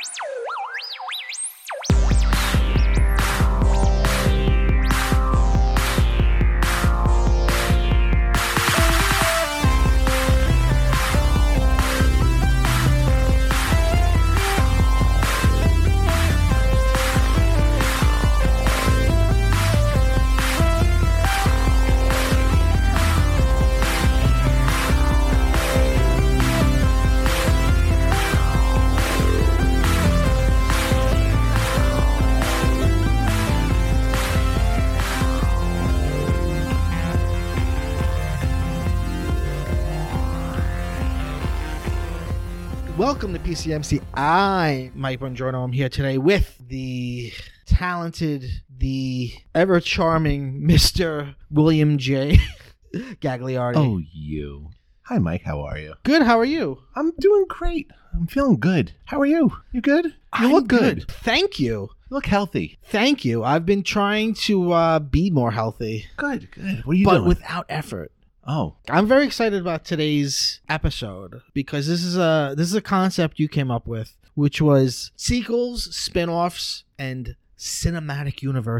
Welcome to PCMC. I'm Mike Bongiorno. I'm here today with the talented, the ever-charming Mr. William J. Gagliardi. Oh, you. Hi, Mike. How are you? Good. How are you? I'm doing great. I'm feeling good. How are you? You good? You look good. Thank you. You look healthy. Thank you. I've been trying to be more healthy. Good. What are you doing? But without effort. Oh. I'm very excited about today's episode because this is a concept you came up with, which was sequels, spin-offs, and cinematic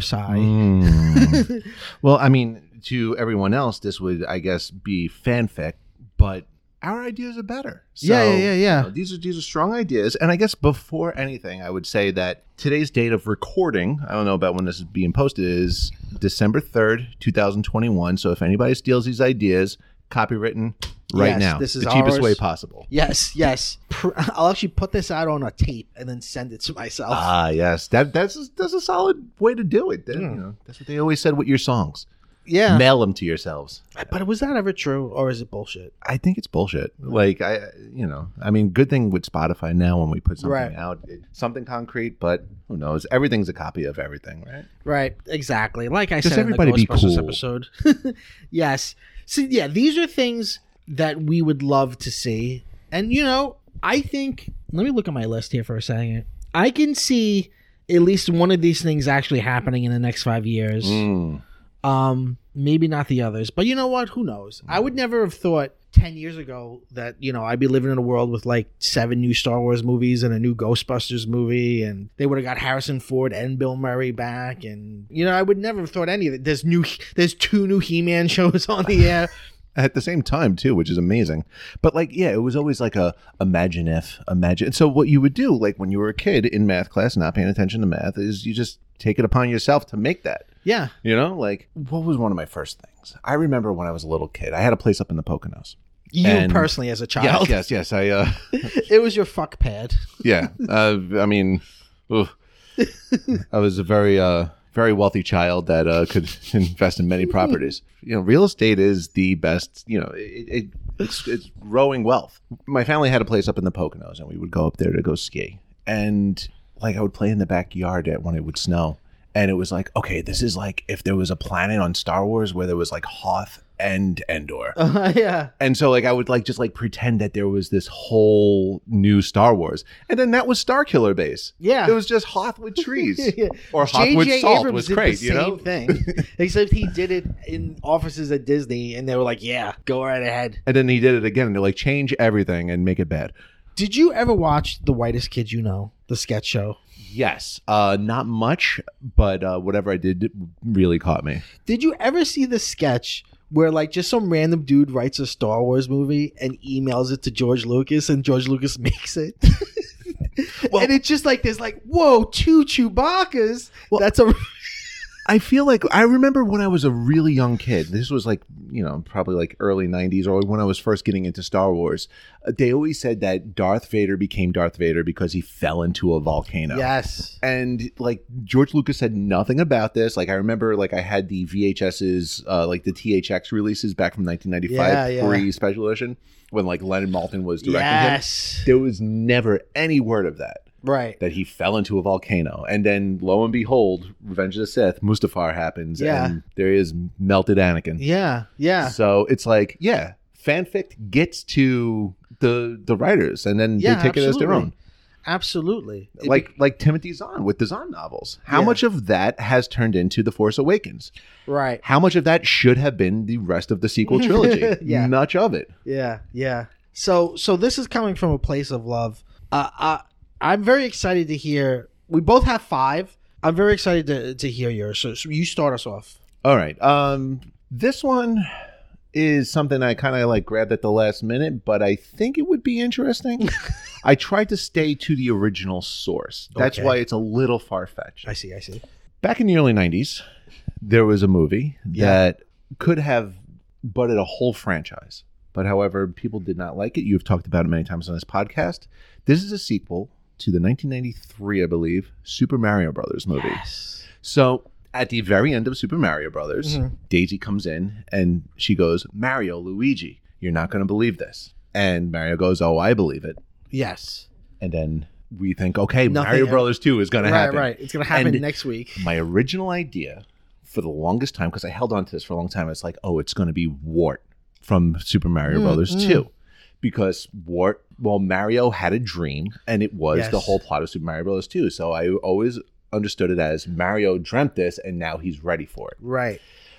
universi. Well, I mean, to everyone else, this would, I guess, be fanfic, but our ideas are better. So, Yeah. you know, these are strong ideas, and I guess before anything, I would say that today's date of recording, I don't know about when this is being posted, is December 3rd, 2021. So if anybody steals these ideas, copywritten right now. This is the cheapest ours. way possible. Yes. I'll actually put this out on a tape and then send it to myself. Ah, yes. That's a solid way to do it. You know, that's what they always said with your songs. Yeah. Mail them to yourselves. But was that ever true, or is it bullshit? I think it's bullshit. Like, I mean, good thing with Spotify now when we put something out, something concrete, but who knows? Everything's a copy of everything, right? Right, exactly. Like I Just said everybody in the be Ghostbusters cool. episode. Yes. So, yeah, these are things that we would love to see. And, you know, I think, let me look at my list here for a second. I can see at least one of these things actually happening in the next 5 years. Maybe not the others, but you know what? Who knows? I would never have thought 10 years ago that, you know, I'd be living in a world with like 7 new Star Wars movies and a new Ghostbusters movie, and they would have got Harrison Ford and Bill Murray back, and you know, I would never have thought any of it. There's 2 new He-Man shows on the air. At the same time, too, which is amazing. But, like, yeah, it was always like imagine. So what you would do, like, when you were a kid in math class, not paying attention to math, is you just take it upon yourself to make that. Yeah. You know, like, what was one of my first things? I remember when I was a little kid, I had a place up in the Poconos. You personally as a child. Yes. It was your fuck pad. Yeah. I mean, I was a very wealthy child that could invest in many properties. You know, real estate is the best, you know, it's growing wealth. My family had a place up in the Poconos, and we would go up there to go ski. And, like, I would play in the backyard when it would snow. And it was like, okay, this is like if there was a planet on Star Wars where there was like Hoth and Endor. Yeah. And so like I would like just like pretend that there was this whole new Star Wars. And then that was Starkiller Base. Yeah. It was just Hoth with trees. Yeah. Or Hoth with salt Abrams was did great, the you know? same thing. Except he did it in offices at Disney, and they were like, yeah, go right ahead. And then he did it again, and they're like, change everything and make it bad. Did you ever watch The Whitest Kids You Know, the sketch show? Yes. Not much, but whatever I did really caught me. Did you ever see the sketch where like just some random dude writes a Star Wars movie and emails it to George Lucas, and George Lucas makes it? And it's just like there's like, whoa, 2 Chewbacca's. Well, that's a... I feel like I remember when I was a really young kid. This was like, you know, probably like early 90s or when I was first getting into Star Wars. They always said that Darth Vader became Darth Vader because he fell into a volcano. Yes. And like George Lucas said nothing about this. Like I remember like I had the VHS's, like the THX releases back from 1995 pre-special edition when like Leonard Maltin was directing him. There was never any word of that. Right. That he fell into a volcano. And then, lo and behold, Revenge of the Sith, Mustafar happens. Yeah. And there is melted Anakin. Yeah. So it's like, yeah, fanfic gets to the writers, and then they take it as their own. Absolutely. Like Timothy Zahn with the Zahn novels. How much of that has turned into The Force Awakens? Right. How much of that should have been the rest of the sequel trilogy? Much of it. Yeah. So this is coming from a place of love. I'm very excited to hear. We both have 5. I'm very excited to hear yours. So you start us off. All right. This one is something I kind of like grabbed at the last minute, but I think it would be interesting. I tried to stay to the original source. That's Okay. why it's a little far-fetched. I see. Back in the early 90s, there was a movie that could have butted a whole franchise. But however, people did not like it. You've talked about it many times on this podcast. This is a sequel to the 1993, I believe, Super Mario Brothers movie. Yes. So at the very end of Super Mario Brothers, Daisy comes in and she goes, Mario, Luigi, you're not going to believe this. And Mario goes, oh, I believe it. Yes. And then we think, okay, Nothing Mario else. Brothers 2 is going to happen. Right. It's going to happen And next week. My original idea for the longest time, because I held on to this for a long time, it's like, oh, it's going to be Wart from Super Mario Brothers 2. Because Mario had a dream, and it was the whole plot of Super Mario Brothers 2. So I always understood it as Mario dreamt this, and now he's ready for it. Right.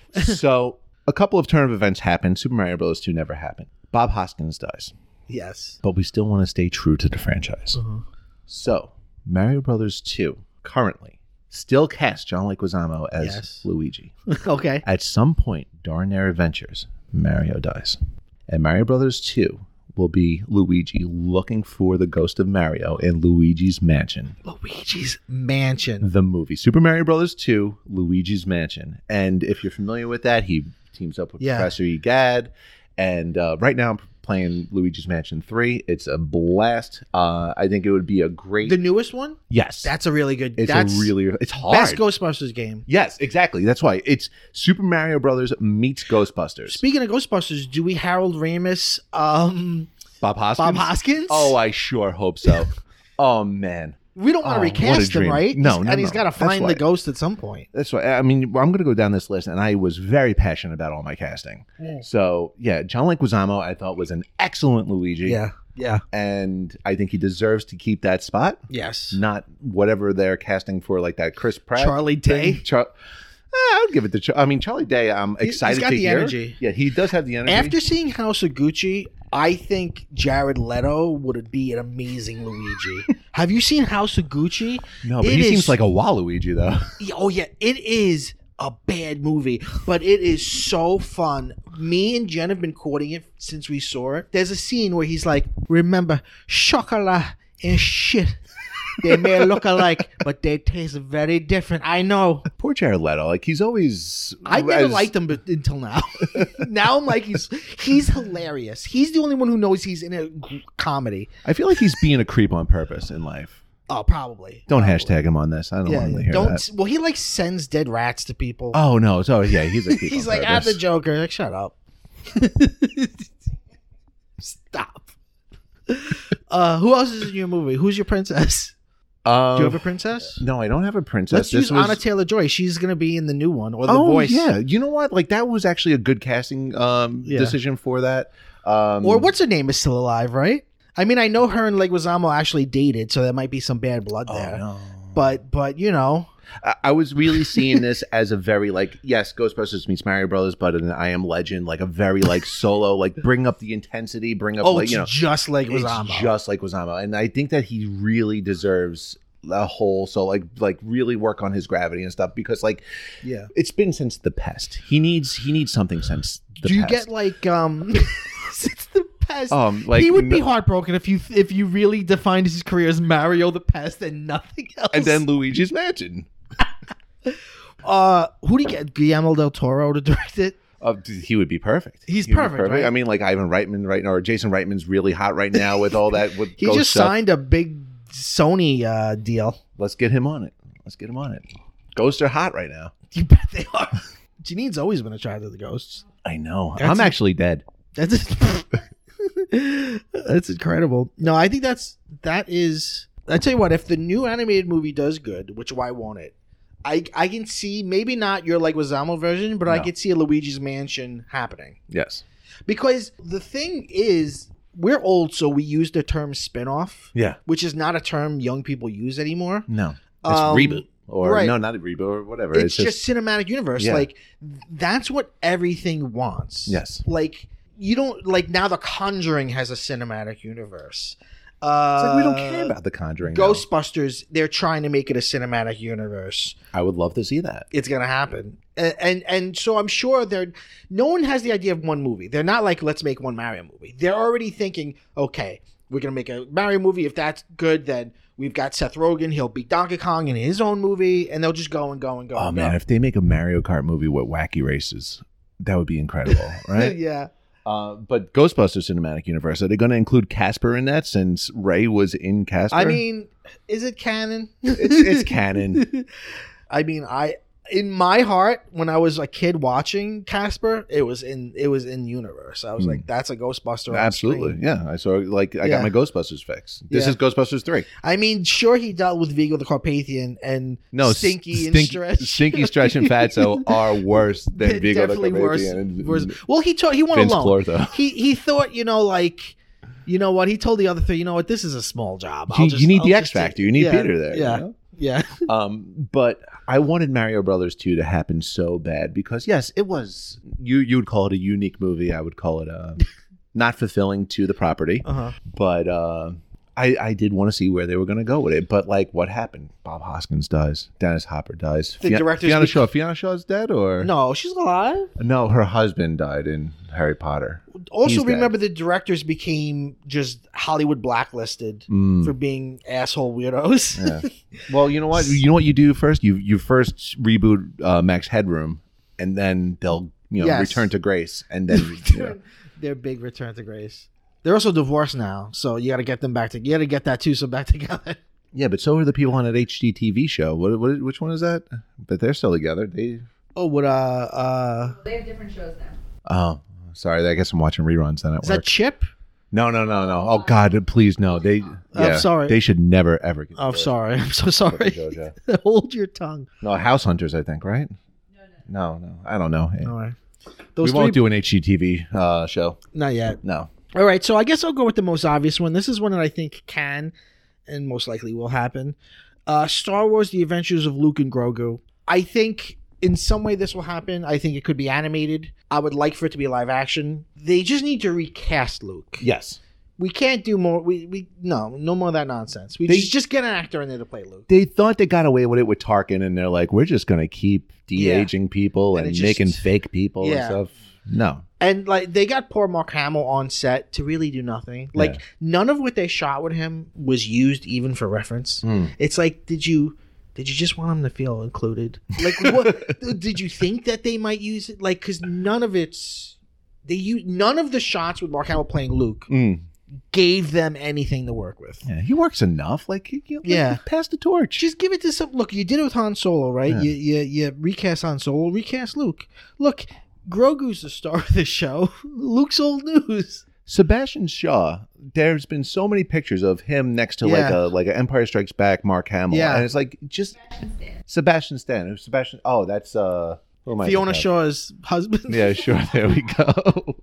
So a couple of turn of events happened. Super Mario Bros. 2 never happened. Bob Hoskins dies. Yes. But we still want to stay true to the franchise. So Mario Brothers 2 currently still casts John Leguizamo as Luigi. Okay. At some point during their adventures, Mario dies. And Mario Brothers 2 will be Luigi looking for the ghost of Mario in Luigi's Mansion. Luigi's Mansion. The movie. Super Mario Brothers 2, Luigi's Mansion. And if you're familiar with that, he teams up with Professor Egad. And right now I'm playing Luigi's Mansion 3. It's a blast. I think it would be a great... The newest one? Yes. That's a really good... It's It's hard. Best Ghostbusters game. Yes, exactly. That's why. It's Super Mario Brothers meets Ghostbusters. Speaking of Ghostbusters, do we Harold Ramis... Bob Hoskins? Bob Hoskins? Oh, I sure hope so. Oh, man. We don't want to recast him, right? No. And he's got to find the ghost at some point. That's why. I mean, I'm going to go down this list, and I was very passionate about all my casting. So, yeah, John Leguizamo, I thought, was an excellent Luigi. Yeah. And I think he deserves to keep that spot. Yes. Not whatever they're casting for, like that Chris Pratt. Charlie Day. I would give it to Charlie Day. I'm excited to hear. He's got the energy. Yeah, he does have the energy. After seeing House of Gucci, I think Jared Leto would be an amazing Luigi. Have you seen House of Gucci? No, but he seems like a Waluigi, though. Oh, yeah. It is a bad movie, but it is so fun. Me and Jen have been quoting it since we saw it. There's a scene where he's like, remember, chocolate and shit. They may look alike, but they taste very different. I know. Poor Jared Leto. Like, he's always... I never liked him until now. Now I'm like, he's hilarious. He's the only one who knows he's in a comedy. I feel like he's being a creep on purpose in life. Oh, probably. Don't hashtag him on this. I don't want him to hear that. Well, he like sends dead rats to people. Oh, no. So, yeah, he's a creep He's on like, purpose. the Joker. Like, shut up. Stop. Who else is in your movie? Who's your princess? Do you have a princess? No, I don't have a princess. Let's use Anna Taylor-Joy. She's going to be in the new one, or the voice. Yeah. You know what? Like, that was actually a good casting decision for that. Or what's her name is still alive, right? I mean, I know her and Leguizamo actually dated, so there might be some bad blood there. No. But you know. I was really seeing this as a very, like, yes, Ghostbusters meets Mario Brothers, but an I Am Legend, like a very, like, solo, like, bring up the intensity, bring up, like, just like Leguizamo. It's just like Leguizamo. And I think that he really deserves a whole, so, like really work on his gravity and stuff, because, like, it's been since The Pest. He needs something since The Pest. Do you get, like, since The Pest? Like, he would be heartbroken if you really defined his career as Mario the Pest and nothing else. And then Luigi's Mansion. Who do you get? Guillermo del Toro to direct it? He would be perfect. He'd be perfect. Right? I mean, like Ivan Reitman right now, or Jason Reitman's really hot right now with all that. With he just signed a big Sony deal. Let's get him on it. Ghosts are hot right now. You bet they are. Janine's always been attracted to ghosts. I know. I'm actually dead. That's incredible. No, I think that is. I tell you what, if the new animated movie does good, which why won't it? I can see maybe not your Leguizamo version, but I could see a Luigi's Mansion happening. Yes, because the thing is, we're old, so we use the term spin-off. Yeah, which is not a term young people use anymore. No, it's reboot or no, not a reboot or whatever. It's just cinematic universe. Yeah. Like that's what everything wants. Yes, like you don't like now. The Conjuring has a cinematic universe. It's like we don't care about The Conjuring. now. Ghostbusters, they're trying to make it a cinematic universe. I would love to see that. It's gonna happen, and so I'm sure no one has the idea of one movie. They're not like, let's make one Mario movie. They're already thinking, okay, we're gonna make a Mario movie. If that's good, then we've got Seth Rogen. He'll beat Donkey Kong in his own movie, and they'll just go and go and go. Oh and man, go. if they make a Mario Kart movie with wacky races, that would be incredible, right? Yeah. But Ghostbusters Cinematic Universe, are they going to include Casper in that since Ray was in Casper? I mean, is it canon? it's canon. I mean, in my heart, when I was a kid watching Casper, it was in universe. I was like, that's a Ghostbuster. on Absolutely, screen. yeah. I saw I Yeah. got my Ghostbusters fix. This Yeah. is Ghostbusters 3. I mean, sure, he dealt with Vigo the Carpathian and No, Stinky and Stretch. Stinky, Stretch, and Fatso are worse than Vigo the Definitely worse. Carpathian. Well, he went Vince alone. Clortho. He thought, like, you know what? He told the other three, you know what? This is a small job. You need the I'll X just Factor. take- You need Yeah, Peter there. Yeah, you know? yeah. But I wanted Mario Brothers 2 to happen so bad because yes, it was you would call it a unique movie. I would call it not fulfilling to the property. Uh-huh. But I did want to see where they were going to go with it. But like, what happened? Bob Hoskins dies. Dennis Hopper dies. The director's Fiona Shaw. Fiona Shaw's dead, or No, she's alive. No, her husband died in Harry Potter. Also, He's dead. remember the directors became just Hollywood blacklisted for being asshole weirdos. Yeah. Well, you know what? You know what you do first? You first reboot Max Headroom, and then they'll Yes. return to grace, and then Their big return to grace. They're also divorced now, so you got to get them back together. You got to get that two so back together. yeah. But so are the people on that HGTV show. Which one is that? But they're still together. They Oh, what They have different shows now. oh sorry. I guess I'm watching reruns then at is work. that Chip? No. Oh God, please no. They. I'm sorry. They should never ever. Get Oh, divorced. sorry. I'm so sorry. JoJo. Hold your tongue. No, House Hunters. I think right. No. I don't know. All right. We Those won't three, do an HGTV show. not yet. No. All right, so I guess I'll go with the most obvious one. This is one that I think can and most likely will happen. Star Wars: The Adventures of Luke and Grogu. I think in some way this will happen. I think it could be animated. I would like for it to be live action. They just need to recast Luke. Yes. We can't do more. No more of that nonsense. We They- just get an actor in there to play Luke. They thought they got away with it with Tarkin, and they're like, we're just going to keep de-aging people And and it just- making fake people Yeah. and stuff. No. And like they got poor Mark Hamill on set to really do nothing. Like Yeah. none of what they shot with him was used even for reference. It's like, did you just want him to feel included? Like, what did you think that they might use it? Like, because none of the shots with Mark Hamill playing Luke gave them anything to work with. Yeah, he works enough. Like, Yeah. pass the torch. Just give it to some. Look, you did it with Han Solo, right? Yeah. You recast Han Solo, recast Luke. Look, Grogu's the star of the show. Luke's old news. Sebastian Shaw. There's been so many pictures of him next to Yeah. like a Empire Strikes Back Mark Hamill, Yeah. and it's like just Sebastian Stan. Who's Sebastian? Oh, that's who am I Fiona thinking of? Shaw's husband. Yeah, sure. There we go.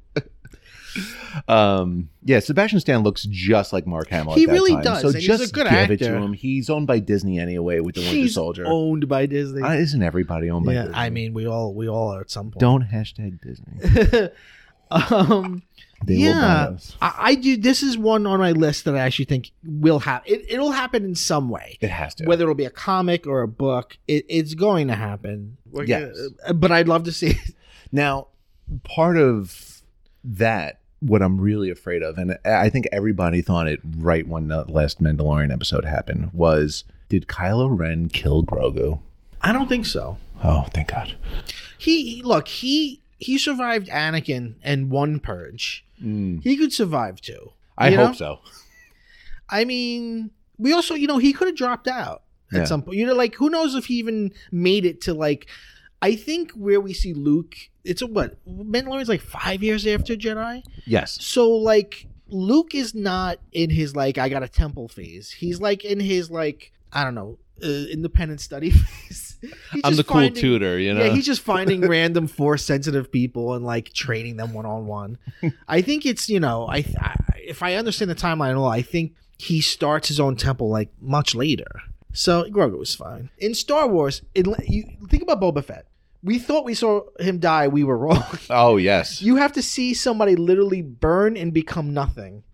Yeah, Sebastian Stan looks just like Mark Hamill. He at that really time. does, So and he's just a good give it to actor. him. He's owned by Disney anyway with the Winter He's Soldier. owned by Disney. Isn't everybody owned by Yeah, Disney? I mean, we all are at some point. Don't hashtag Disney. They will buy yeah, us. I do. This is one on my list that I actually think will happen. It'll happen in some way. It has to. Whether it'll be a comic or a book, it's going to happen. Yes. But I'd love to see it. Now, part of that, what I'm really afraid of, and I think everybody thought it right when the last Mandalorian episode happened, was did Kylo Ren kill Grogu? I don't think so. Oh, thank God. He survived Anakin and one purge. He could survive too. I You know? hope so. I mean, we also, he could have dropped out Yeah. at some point. Like, who knows if he even made it to, like, I think where we see Luke, it's Mandalorian's like 5 years after Jedi. Yes. So, like, Luke is not in his, like, I got a temple phase. He's, like, in his, like, I don't know, independent study phase. He's I'm just the cool tutor, Yeah, he's just finding random Force-sensitive people and, like, training them one-on-one. I think it's, if I understand the timeline at all, I think he starts his own temple, like, much later. So, Grogu was fine. In Star Wars, you think about Boba Fett. We thought we saw him die. We were wrong. Oh, yes. You have to see somebody literally burn and become nothing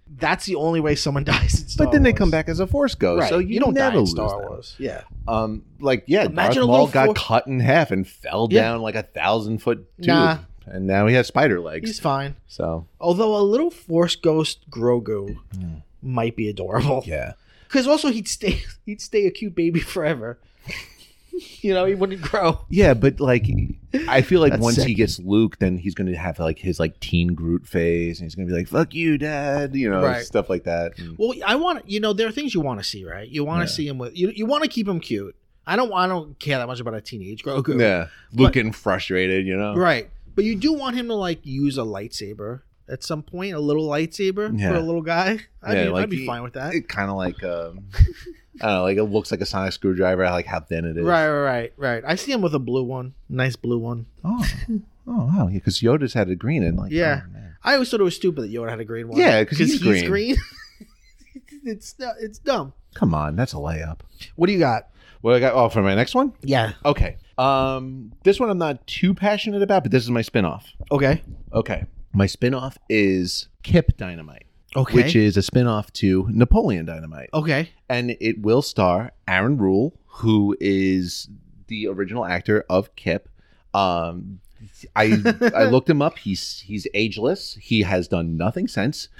that's the only way someone dies in Star But then they Wars. come back as a Force ghost, Right. so you don't die never in lose Star them. Wars. Yeah. Imagine Darth a Maul little got Force- cut in half and fell Yeah. down like 1,000-foot tube, Nah. and now he has spider legs. He's fine. So Although a little Force ghost Grogu might be adorable. yeah, Because also he'd stay a cute baby forever. He wouldn't grow. yeah, but like I feel like That's once sick. he gets Luke, then he's going to have like his like teen Groot phase, and he's going to be like, "Fuck you, Dad," Right. stuff like that. And- Well, I want there are things you want to see, right? You want to see him with you want to keep him cute. I don't care that much about a teenage Grogu. yeah, Luke getting frustrated, Right. But you do want him to like use a lightsaber at some point, a little lightsaber Yeah. for a little guy. I'd be he- fine with that. It kind of like I don't know, like it looks like a sonic screwdriver. I like how thin it is. Right. I see him with a blue one, nice blue one. Oh wow, yeah, because Yoda's had a green and like Yeah. oh, man. I always thought it was stupid that Yoda had a green one. Yeah, 'cause he's green. it's dumb. Come on, that's a layup. What do you got? What I got? Oh, for my next one. Yeah. Okay. This one I'm not too passionate about, but this is my spinoff. Okay. Okay. My spinoff is Kip Dynamite, Okay. which is a spinoff to Napoleon Dynamite. okay. And it will star Aaron Rule, who is the original actor of Kip. I looked him up. He's ageless. He has done nothing since.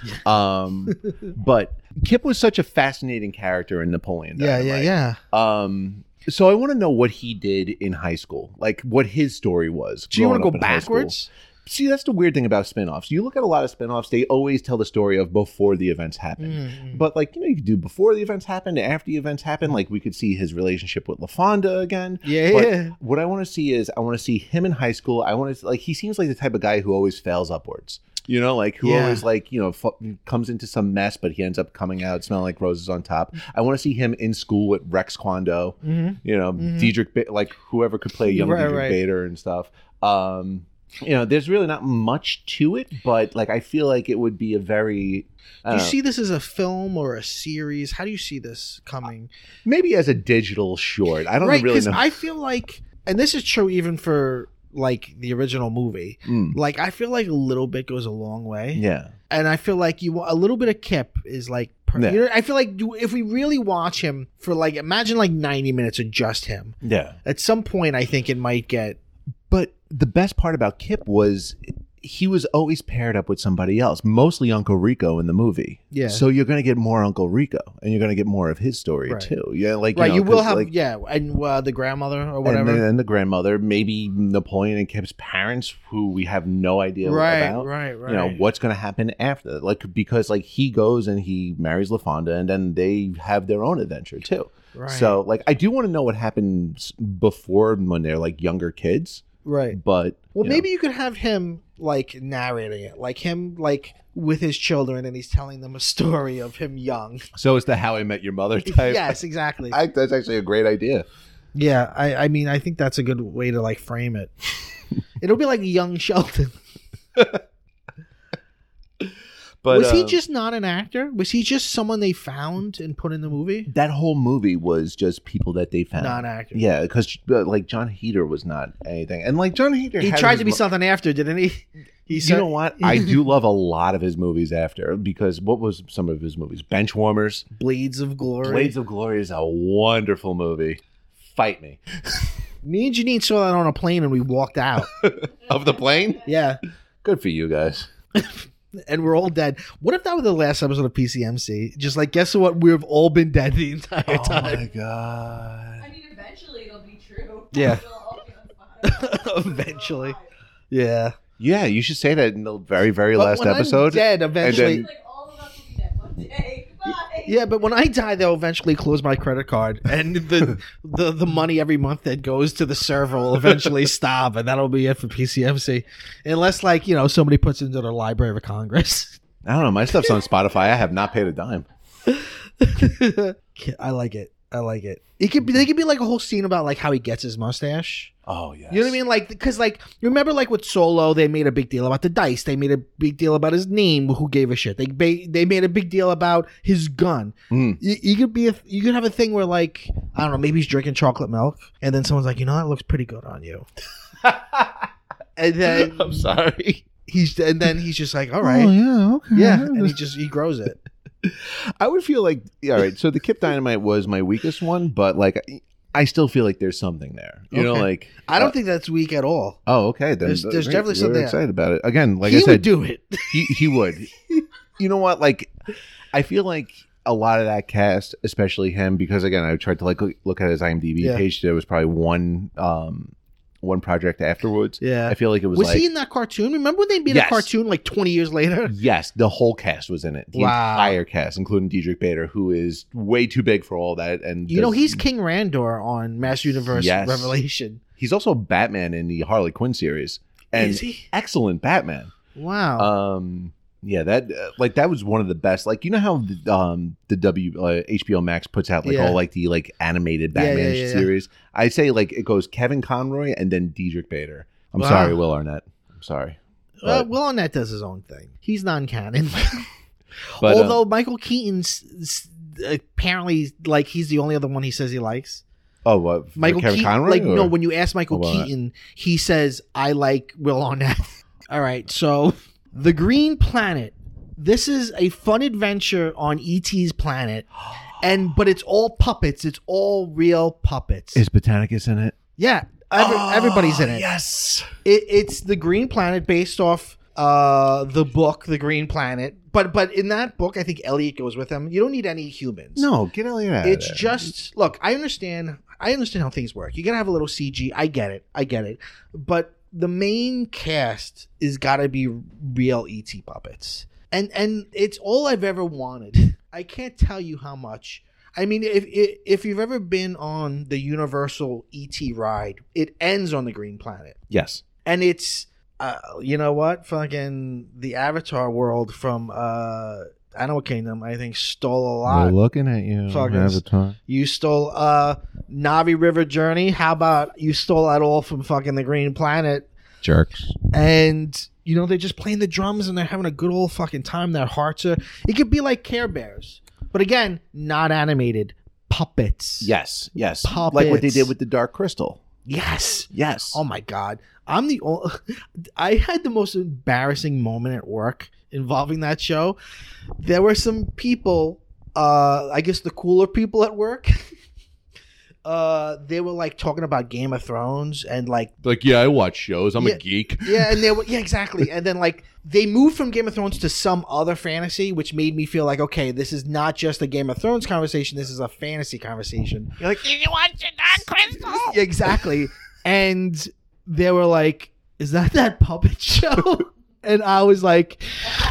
But Kip was such a fascinating character in Napoleon Dynamite. Yeah. So I want to know what he did in high school, like what his story was. Do you want to growing go up in high school. backwards? See, that's the weird thing about spinoffs. You look at a lot of spinoffs, they always tell the story of before the events happen. Mm-hmm. But like, you could do before the events happened, after the events happened. Like we could see his relationship with LaFonda again. Yeah, But yeah. what I want to see is I want to see him in high school. I want to like he seems like the type of guy who always fails upwards. Like who Yeah. always like, comes into some mess, but he ends up coming out smelling like roses on top. I want to see him in school with Rex Kwando, Diedrich, like whoever could play young Right, Diedrich right. Bader and stuff. There's really not much to it, but like I feel like it would be a very Do you see this as a film or a series? How do you see this coming? maybe as a digital short. I don't Right, really because know. I feel like, and this is true even for like the original movie. Like I feel like a little bit goes a long way. Yeah. And I feel like a little bit of Kip is like. Yeah. I feel like if we really watch him for like imagine like 90 minutes of just him. Yeah. At some point, I think it might get. But the best part about Kip was he was always paired up with somebody else, mostly Uncle Rico in the movie. Yeah. So you're going to get more Uncle Rico, and you're going to get more of his story Right. too. Yeah, like Right, you will 'cause, have like, and the grandmother or whatever. and then the grandmother, maybe Napoleon and Kip's parents, who we have no idea about. Right. What's going to happen after? Like because like he goes and he marries LaFonda, and then they have their own adventure too. Right. So like I do want to know what happens before when they're like younger kids. Right. But Well, maybe you could have him like narrating it, like him like with his children, and he's telling them a story of him young. so it's the How I Met Your Mother type. Yes, exactly. That's actually a great idea. Yeah, I mean, I think that's a good way to like frame it. It'll be like young Sheldon. But Was he just not an actor? Was he just someone they found and put in the movie? that whole movie was just people that they found. Non-actor. Yeah, because like John Heder was not anything, and like John Heder, He had tried his to be mo- something after, didn't he? You know what? I do love a lot of his movies after, because what was some of his movies? Benchwarmers, Blades of Glory. Blades of Glory is a wonderful movie. Fight me. Me and Janine saw that on a plane and we walked out. Of the plane? Yeah. Good for you guys. And we're all dead. What if that was the last episode of PCMC? Just like, guess what? We've all been dead the entire Oh time. my god. I mean, eventually it'll be true. Yeah. We'll all be on fire. Eventually. Yeah. Yeah, you should say that in the very, very But last when I'm episode. dead, eventually. And Like all of us will be dead one day. Bye. Yeah, but when I die, they'll eventually close my credit card, and the money every month that goes to the server will eventually stop, and that'll be it for PCMC, unless like somebody puts it into the Library of Congress. I don't know. My stuff's on Spotify. I have not paid a dime. I like it. They could be like a whole scene about like how he gets his mustache. Oh yeah. You know what I mean? Like, because like you remember like with Solo, they made a big deal about the dice. They made a big deal about his name. Who gave a shit? They made a big deal about his gun. Mm. You could have a thing where like I don't know, maybe he's drinking chocolate milk, and then someone's like, that looks pretty good on you. And then I'm sorry. And then he's just like, all right, Oh, yeah, okay. yeah, and he grows it. I would feel like, all right, so the Kip Dynamite was my weakest one, but like I still feel like there's something there. You know, Okay. like I don't think that's weak at all. Oh, okay. Then There's great. definitely We're something there. excited about it. Again, like He I said, would do it. he would. You know what? Like, I feel like a lot of that cast, especially him, because again, I tried to like look at his IMDb Yeah. page. There was probably one project afterwards. Yeah. I feel like it was Was like he in that cartoon? Remember when they made Yes. a cartoon like 20 years later? yes, the whole cast was in it. The Wow. entire cast, including Diedrich Bader, who is way too big for all that. And You know, does- he's King Randor on Master Universe Yes. Revelation. he's also Batman in the Harley Quinn series. And Is he? excellent Batman. Wow. Yeah, that like that was one of the best. Like, you know how the HBO Max puts out like Yeah. all like the like animated Yeah, Batman yeah. series. I say like it goes Kevin Conroy and then Diedrich Bader. I'm Wow. sorry, Will Arnett. I'm sorry. But, Will Arnett does his own thing. He's non-canon. but, Although Michael Keaton's apparently like he's the only other one he says he likes. what for Michael Kevin Keaton, Conroy? like or- no, when you ask Michael Oh, wow. Keaton, he says I like Will Arnett. All right, so the Green Planet. This is a fun adventure on E.T.'s planet, but it's all puppets. It's all real puppets. is Botanicus in it? Yeah, everybody's in it. Yes. It's the Green Planet based off the book, The Green Planet. But in that book, I think Elliot goes with him. You don't need any humans. No, get Elliot out of It's there. just look. I understand how things work. You gotta have a little CG. I get it. But the main cast is gotta be real ET puppets, and it's all I've ever wanted. I can't tell you how much. I mean, if you've ever been on the Universal ET ride, it ends on the Green Planet, Yes. and it's you know what, fucking the Avatar world from Animal Kingdom, I think stole a lot. We're looking at you, Fuckers. Avatar. You stole Navi River Journey. How about you stole that all from fucking the Green Planet? Jerks. And you know they're just playing the drums and they're having a good old fucking time. Their hearts are. It could be like Care Bears, but again, not animated. Puppets. Yes. Yes. Puppets. Like what they did with the Dark Crystal. Yes. Yes. Oh my god. I'm the only. I had the most embarrassing moment at work involving that show. There were some people. I guess the cooler people at work. They were like talking about Game of Thrones and like yeah, I watch shows. I'm Yeah. a geek. yeah, and they were exactly, and then like they moved from Game of Thrones to some other fantasy, which made me feel like okay, this is not just a Game of Thrones conversation. This is a fantasy conversation. You're like, Did you watch the Dark Crystal? yeah, exactly, and they were like, "Is that puppet show?" And I was like,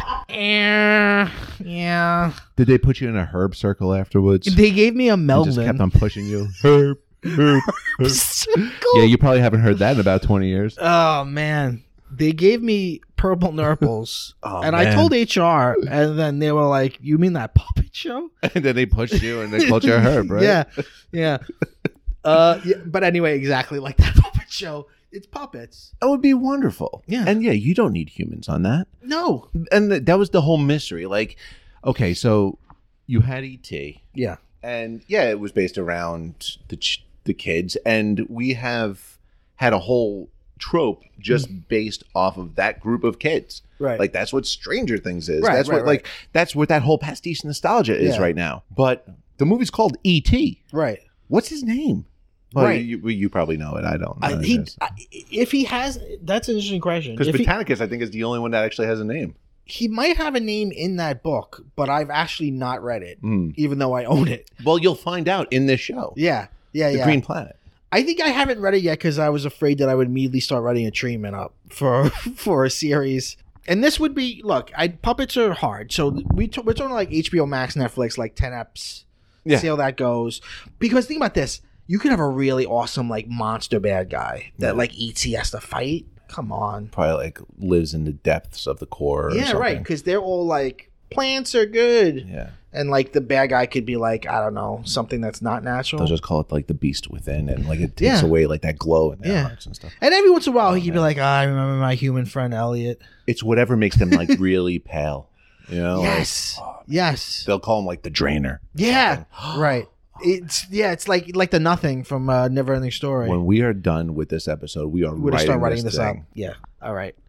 yeah. Did they put you in a herb circle afterwards? They gave me a They Melvin. just kept on pushing you. Herb. Circle. Yeah, you probably haven't heard that in about 20 years. Oh man, they gave me purple nurples, Oh, and I man. told HR, and then they were like, "You mean that puppet show?" And then they pushed you and they called you a herb, right? Yeah, yeah. Yeah. But anyway, exactly like that puppet show. It's puppets. That would be wonderful. Yeah. And yeah, you don't need humans on that. No. And that was the whole mystery. Like, okay, so you had E.T. Yeah. And yeah, it was based around the kids. And we have had a whole trope just based off of that group of kids. Right. Like, that's what Stranger Things is. Right, That's right, what like that's what that whole pastiche nostalgia is Yeah. right now. But the movie's called E.T. right. What's his name? Well, Right. You probably know it. I don't know. If he has, that's an interesting question. Because If he, Botanicus, I think, is the only one that actually has a name. he might have a name in that book, but I've actually not read it, Mm. even though I own it. Well, you'll find out in this show. Yeah. Yeah. The yeah. Green Planet. I think I haven't read it yet because I was afraid that I would immediately start writing a treatment up for for a series. And this would be look, puppets are hard, so we're talking like HBO Max, Netflix, like 10 eps. Yeah. See how that goes. Because think about this, you could have a really awesome like monster bad guy that like ET has to fight. Come on, Probably like lives in the depths of the core. Or yeah, something. right. Because they're all like plants are good, Yeah. and like the bad guy could be like I don't know something that's not natural. They'll just call it like the beast within, and like it takes Yeah. away like that glow in their Yeah. hearts and stuff. And every once in a while, he could be man. like, I remember my human friend Elliot. It's whatever makes them like really pale. You know? Yes. Like, Yes. they'll call him like the drainer. Yeah. Right. It's like the Nothing from Neverending Story. When we are done with this episode, we are We're gonna start writing writing this thing. up. Yeah. All right.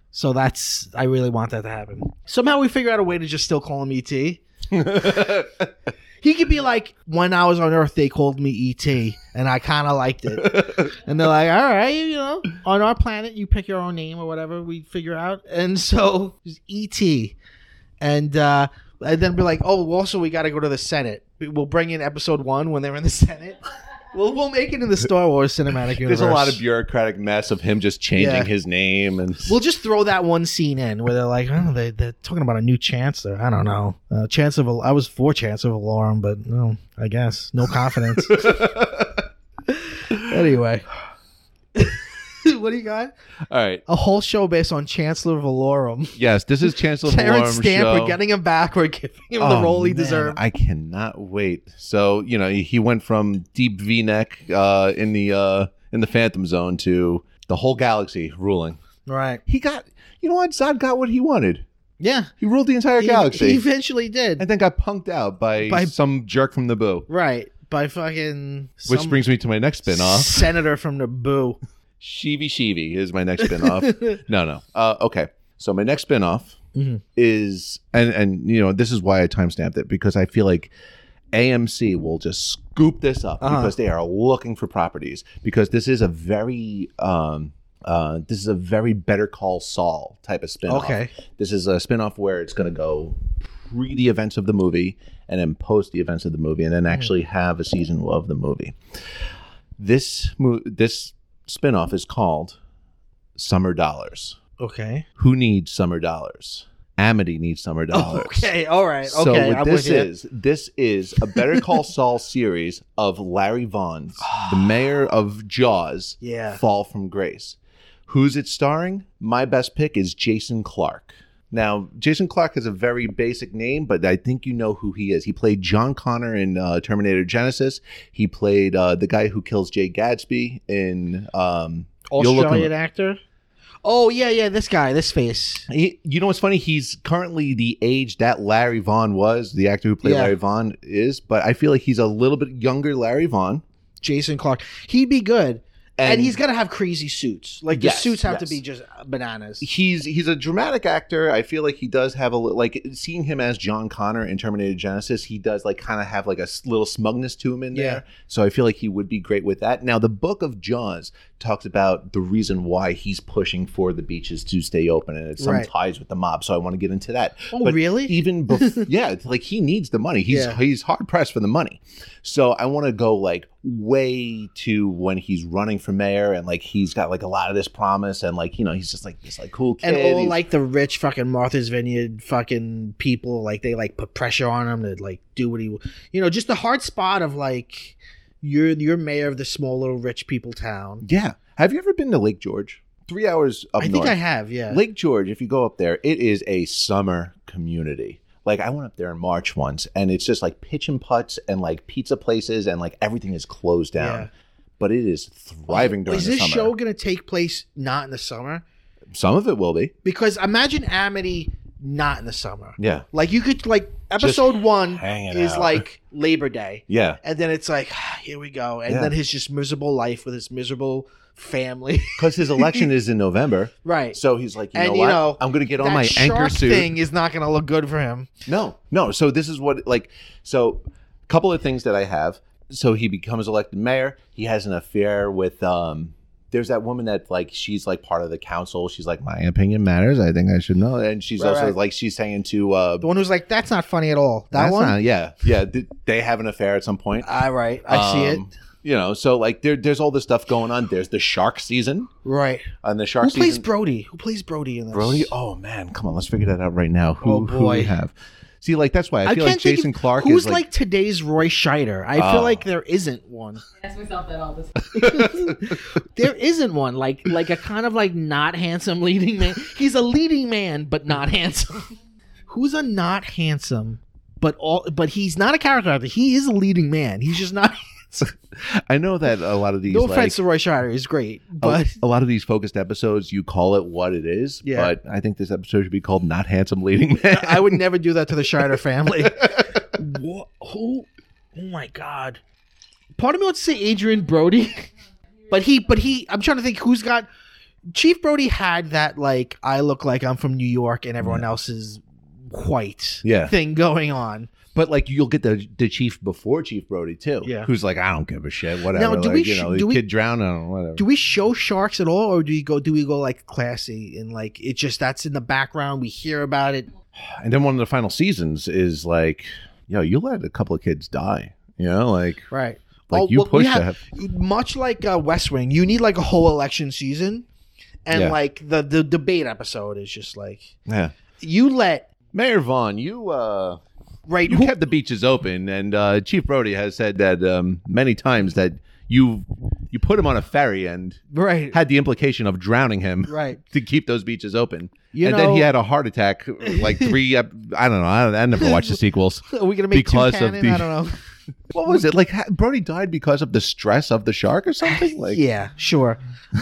So I really want that to happen. Somehow we figure out a way to just still call him E.T. He could be like, when I was on Earth, they called me E.T. and I kind of liked it. And they're like, all right, on our planet, you pick your own name or whatever we figure out. And so it's E.T. And then be like, oh, also we got to go to the Senate. We'll bring in episode 1 when they're in the Senate. We'll make it in the Star Wars cinematic universe. There's a lot of bureaucratic mess of him just changing his name, and we'll just throw that one scene in where they're like, oh, they're talking about a new chancellor. I don't know, I was for Chancellor Valorum, but no, I guess no confidence. Anyway, what do you got? All right, a whole show based on Chancellor Valorum. Yes, this is Chancellor Terrence Valorum Stamp. show. We're getting him back. We're giving him the role he deserved. I cannot wait. So he went from deep V-neck in the Phantom Zone to the whole galaxy ruling. Right. He got, what? Zod got what he wanted. Yeah. He ruled the entire galaxy. He eventually did. And then got punked out by some jerk from Naboo. Right. By fucking... Which brings me to my next spinoff. Senator from Naboo. Sheevy is my next spinoff. No. Okay. So my next spinoff is... And this is why I timestamped it, because I feel like AMC will just scoop this up because they are looking for properties. Because this is a very... Better Call Saul type of spinoff. Okay. This is a spinoff where it's going to go pre the events of the movie and then post the events of the movie and then actually have a season of the movie. This spinoff is called Summer Dollars. Okay. Who needs summer dollars? Amity needs summer dollars. Okay. All right. Okay. So what this is a Better Call Saul series of Larry Vaughn's, the mayor of Jaws, fall from grace. Who's it starring? My best pick is Jason Clarke. Now, Jason Clarke has a very basic name, but I think you know who he is. He played John Connor in Terminator Genesis. He played the guy who kills Jay Gatsby in... Australian actor? Oh, yeah, this guy, this face. You know what's funny? He's currently the age that Larry Vaughn was, the actor who played Larry Vaughn is, but I feel like he's a little bit younger Larry Vaughn. Jason Clarke. He'd be good. And he's got to have crazy suits. Like, the suits have to be just bananas. He's a dramatic actor. I feel like he does have seeing him as John Connor in Terminator Genesis, he does kind of have a little smugness to him in there. Yeah. So I feel like he would be great with that. Now, the book of Jaws talks about the reason why he's pushing for the beaches to stay open, and it's some ties with the mob. So I want to get into that. Oh, but really? Even before, he needs the money. He's hard pressed for the money. So I want to go way to when he's running for mayor and he's got a lot of this promise and he's just this cool kid and all the rich fucking Martha's Vineyard fucking people they put pressure on him to do what he just the hard spot of you're mayor of the small little rich people town. Yeah. Have you ever been to Lake George? 3 hours up north. I think I have. Yeah. Lake George, if you go up there, it is a summer community. I went up there in March once, and it's just pitch and putts and pizza places, and everything is closed down. Yeah. But it is thriving during the summer. Is this show going to take place not in the summer? Some of it will be. Because imagine Amity not in the summer. Yeah. You could, episode 1 is out. Labor Day. Yeah. And then it's here we go. And then his just miserable life with his miserable family. Because his election is in November. Right. So he's you know what? I'm going to get on my anchor suit. That thing is not going to look good for him. No. So this is what, so a couple of things that I have. So he becomes elected mayor. He has an affair with, there's that woman that she's part of the council. She's my opinion matters. I think I should know. And she's also she's saying to the one who's that's not funny at all. That one? Not, yeah. They have an affair at some point. Right. I see it. So there's all this stuff going on. There's the shark season. Right. And the shark season. Who plays Brody in this? Brody? Oh man, come on, let's figure that out right now. Who we have? See, that's why I feel Jason Clarke who's is today's Roy Scheider. I feel like there isn't one. I ask myself that all the time. There isn't one. Like a kind of not handsome leading man. He's a leading man, but not handsome. Who's a not handsome, but he's not a character actor. He is a leading man. He's just not handsome. I know that a lot of these. No offense to Roy Scheider, he's great, but a lot of these focused episodes, you call it what it is. Yeah. But I think this episode should be called "Not Handsome Leading Man." I would never do that to the Scheider family. What? Who? Oh my god! Part of me wants to say Adrian Brody, but he. I'm trying to think who's got Chief Brody had that, like, I look like I'm from New York and everyone else is white thing going on. But like you'll get the chief before Chief Brody too, who's like, I don't give a shit, whatever. Now, like, the kid drowned, I don't know, whatever. Do we show sharks at all, or do we go like classy and like it just that's in the background? We hear about it, and then one of the final seasons is like, you let a couple of kids die, like right. Like you push that. Much like West Wing, you need like a whole election season, and like the debate episode is just like, you let Mayor Vaughn, you kept the beaches open, and Chief Brody has said that many times that you put him on a ferry and had the implication of drowning him to keep those beaches open. Then he had a heart attack like 3 I don't know. I never watched the sequels. Are we gonna make because two canon? I don't know. What was it like? Brody died because of the stress of the shark or something? Like, yeah, sure.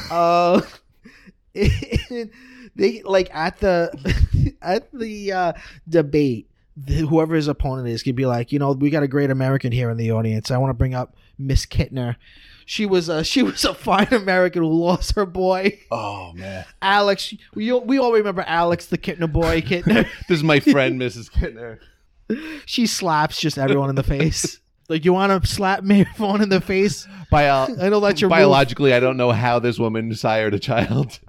They like at the debate. Whoever his opponent is could be like, we got a great American here in the audience. I want to bring up Miss Kittner. She was a fine American who lost her boy. Oh man, Alex. We all remember Alex, the Kittner boy. Kittner. This is my friend, Mrs. Kittner. She slaps just everyone in the face. Like, you want to slap Mayor Vaughn in the face? I know that's your biologically. I don't know how this woman sired a child.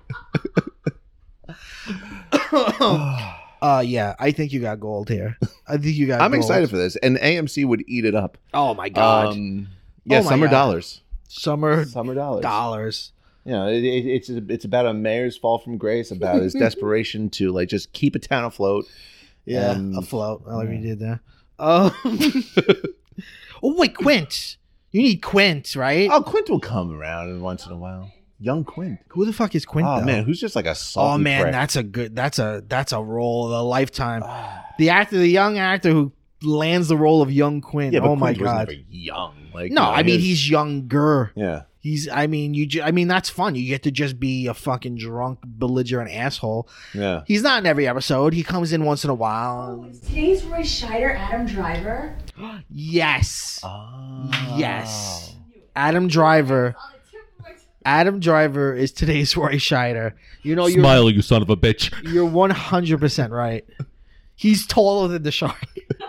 Yeah, I think you got gold here. I'm excited for this, and AMC would eat it up. Oh my god! Summer dollars. Summer dollars. It's about a mayor's fall from grace, about his desperation to like just keep a town afloat. Yeah, afloat. I like what you did there. Oh wait, Quint. You need Quint, right? Oh, Quint will come around once in a while. Young Quint. Who the fuck is Quint? Oh though? Man, who's just like a salty prick. That's a role of a lifetime. The young actor who lands the role of young Quint. Yeah, but oh Quint my god, was never young. Like no, I mean he's younger. Yeah, that's fun. You get to just be a fucking drunk, belligerent asshole. Yeah, he's not in every episode. He comes in once in a while. Is today's Roy Scheider Adam Driver? Yes. Yes. Adam Driver. Adam Driver is today's Roy Scheider. Smile, you son of a bitch. You're 100% right. He's taller than the shark.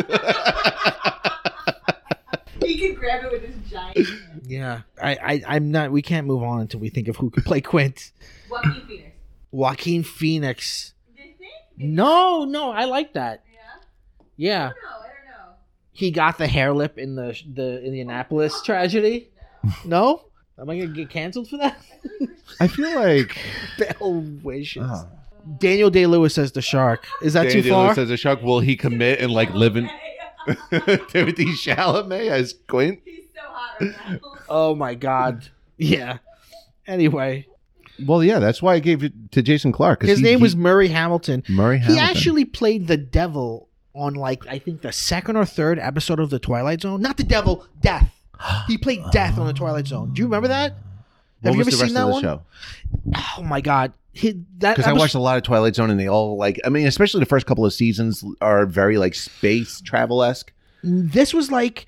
He could grab it with his giant. Yeah, I'm not. We can't move on until we think of who could play Quint. Joaquin Phoenix. Do you think? No, I like that. Yeah. I don't know. He got the hair lip in the Indianapolis tragedy. No? Am I gonna get canceled for that? I feel like Bell wishes. Daniel Day-Lewis as the shark. Is that too far? Daniel Day-Lewis as the shark. Will he commit and like live in Timothy Chalamet as Quint? He's so hot right now. Oh my god. Yeah. Anyway. Well, yeah, that's why I gave it to Jason Clarke. His name was Murray Hamilton. Murray Hamilton. He actually played the devil on like I think the second or third episode of The Twilight Zone. Not the devil, Death. He played Death on The Twilight Zone. Do you remember that? Have you ever seen that one? Show? Oh my god. Because I watched a lot of Twilight Zone and they all like, I mean, especially the first couple of seasons are very like space travel-esque. This was like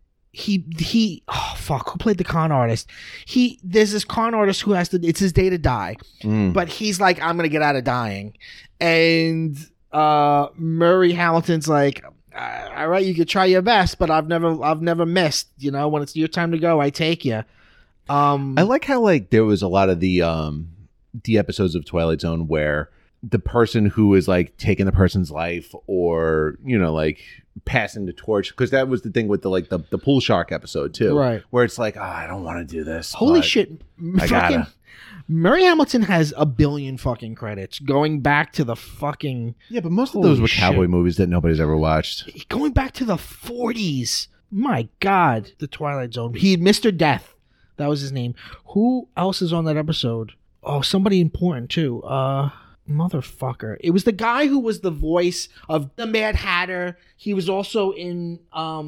he oh fuck, who played the con artist? There's this con artist who it's his day to die. But he's like, I'm gonna get out of dying. And Murray Hamilton's like, all right, you could try your best, but I've never missed. When it's your time to go, I take you. I like how like there was a lot of the episodes of Twilight Zone where the person who is like taking the person's life or like passing the torch, because that was the thing with the pool shark episode too, right? Where it's like, I don't want to do this. Holy shit! I gotta. Murray Hamilton has a billion fucking credits going back to the fucking but most of those were cowboy movies that nobody's ever watched. Going back to the 40s. My God, The Twilight Zone. He Mr. Death. That was his name. Who else is on that episode? Oh, somebody important too. Motherfucker. It was the guy who was the voice of the Mad Hatter. He was also in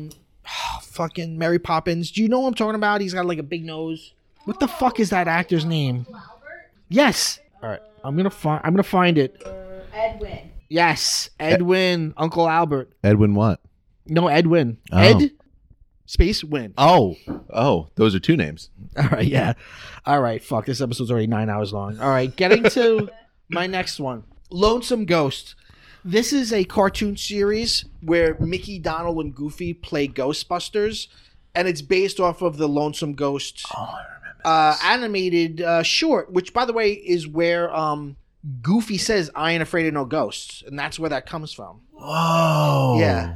fucking Mary Poppins. Do you know what I'm talking about? He's got like a big nose. What the fuck is that actor's name? Yes. All right. I'm gonna find it. Edwin. Yes, Edwin. Uncle Albert. Edwin what? No, Edwin. Oh. Ed. Space Win. Oh, those are 2 names. All right, yeah. All right, fuck. This episode's already 9 hours long. All right, getting to my next one. Lonesome Ghost. This is a cartoon series where Mickey, Donald, and Goofy play Ghostbusters, and it's based off of the Lonesome Ghost animated short, which, by the way, is where Goofy says, "I ain't afraid of no ghosts," and that's where that comes from. Whoa. Yeah.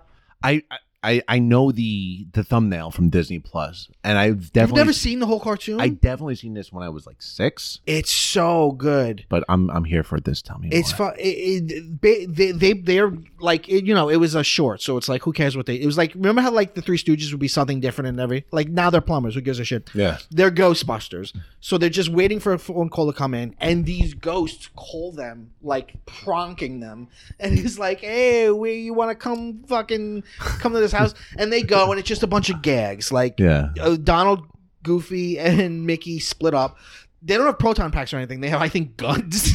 I know the thumbnail from Disney Plus, and I've You've definitely never seen the whole cartoon? I definitely seen this when I was like 6, It's so good. but I'm here for this. Tell me It's more. fun. They're like it was a short, so it's like who cares what they? It was like remember how like the Three Stooges would be something different in every like now they're plumbers. Who gives a shit? Yeah. They're Ghostbusters, so they're just waiting for a phone call to come in, and these ghosts call them like pranking them, and he's like, "Hey, you want to come come to this house?" And they go, and it's just a bunch of gags like Yeah. Donald, Goofy, and Mickey split up. They don't have proton packs or anything. They have, I think, guns.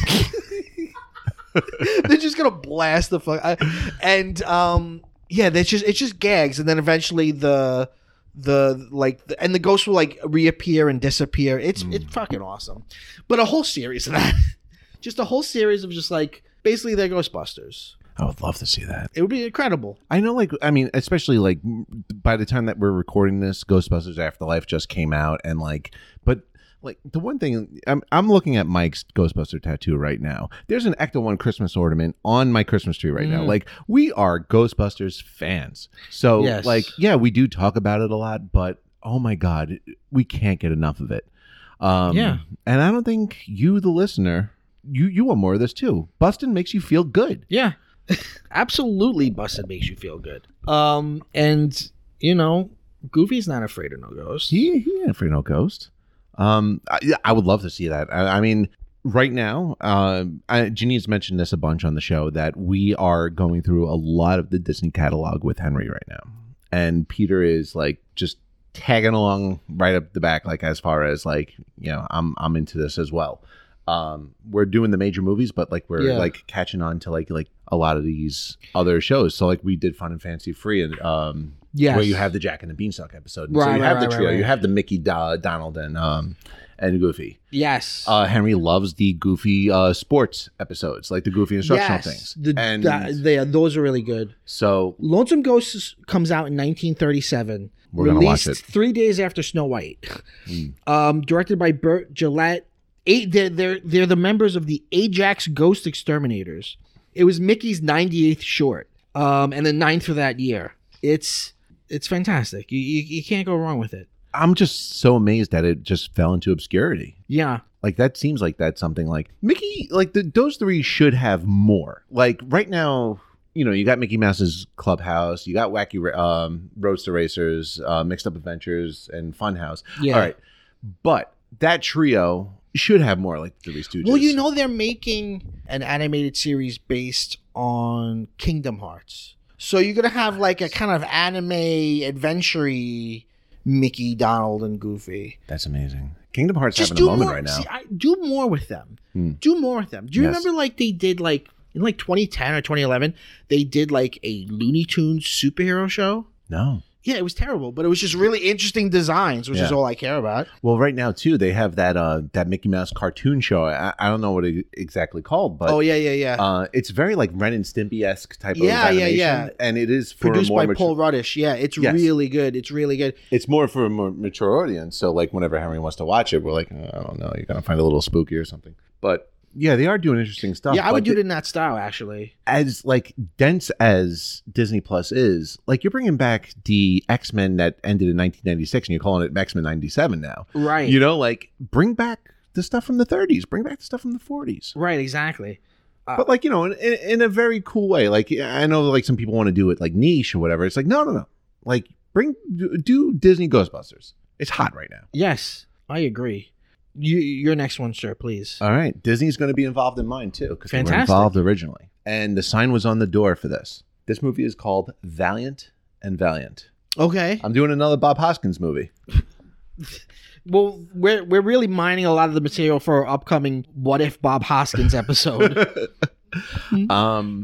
They're just gonna blast the fuck. Yeah, it's just gags, and then eventually the ghosts will like reappear and disappear. It's fucking awesome. But a whole series of that, just a whole series of just like basically they're Ghostbusters. I would love to see that. It would be incredible. I know, like, I mean, especially like by the time that we're recording this, Ghostbusters Afterlife just came out, and like, but like the one thing I'm looking at Mike's Ghostbuster tattoo right now. There's an Ecto One Christmas ornament on my Christmas tree right now. Like, we are Ghostbusters fans, so Yes. like, yeah, we do talk about it a lot, but oh my god, we can't get enough of it. Yeah. And I don't think you, the listener, you want more of this too. Bustin' makes you feel good. Yeah. Absolutely, Busted makes you feel good. And you know, Goofy's not afraid of no ghosts. He ain't afraid of no ghost. I would love to see that. I mean, right now, Ginny's mentioned this a bunch on the show that we are going through a lot of the Disney catalog with Henry right now, and Peter is like just tagging along right up the back, like as far as like, you know, I'm into this as well. We're doing the major movies, but like we're like catching on to like a lot of these other shows. So like we did Fun and Fancy Free, and Yes. where you have the Jack and the Beanstalk episode. And so Right, you have right, the trio. right. You have the Mickey, Donald, and Goofy. Yes. Henry loves the Goofy sports episodes, like the Goofy instructional things. Those are really good. So Lonesome Ghosts comes out in 1937. We're gonna watch released it. 3 days after Snow White. Directed by Burt Gillette. They're the members of the Ajax Ghost Exterminators. It was Mickey's 98th short, and the 9th for that year. It's fantastic. You can't go wrong with it. I'm just so amazed that it just fell into obscurity. Yeah. Like, that seems like that's something like Mickey, like those three should have more. Like right now, you know, you got Mickey Mouse's Clubhouse, you got Wacky Roadster Racers, Mixed Up Adventures, and Funhouse. Yeah. All right. But that trio should have more like the Three Stooges. Well, you know they're making an animated series based on Kingdom Hearts. So you're going to have like a kind of anime adventure-y Mickey, Donald, and Goofy. That's amazing. Kingdom Hearts Just having a do moment more. right now. See, do more with them. Do more with them. Do you Yes. remember like they did like in like 2010 or 2011 they did like a Looney Tunes superhero show? No. Yeah, it was terrible, but it was just really interesting designs, which is Yeah. all I care about. Well, right now too, they have that Mickey Mouse cartoon show. I don't know what it exactly called, but yeah. it's very like Ren and Stimpy esque type of Yeah, animation. yeah. And it is for Produced a more by Paul Ruddish. Yeah, it's Yes. really good. It's really good. It's more for a more mature audience. So like whenever Henry wants to watch it, we're like, I don't know, you're gonna find it a little spooky or something. But yeah, they are doing interesting stuff. Yeah, I would but do it in that style actually. as like dense as Disney Plus is, like you're bringing back the X-Men that ended in 1996 and you're calling it X-Men 97 now. Right. You know, like bring back the stuff from the 30s, bring back the stuff from the 40s. Right, exactly. But like, you know, in a very cool way. Like I know like some people want to do it like niche or whatever. It's like, no. Like do Disney Ghostbusters. It's hot right now. Yes, I agree. Your next one, sir, please. All right. Disney's going to be involved in mine too because they were Fantastic. involved originally. And the sign was on the door for this. This movie is called Valiant and Valiant. Okay. I'm doing another Bob Hoskins movie. Well, we're really mining a lot of the material for our upcoming "What If Bob Hoskins" episode.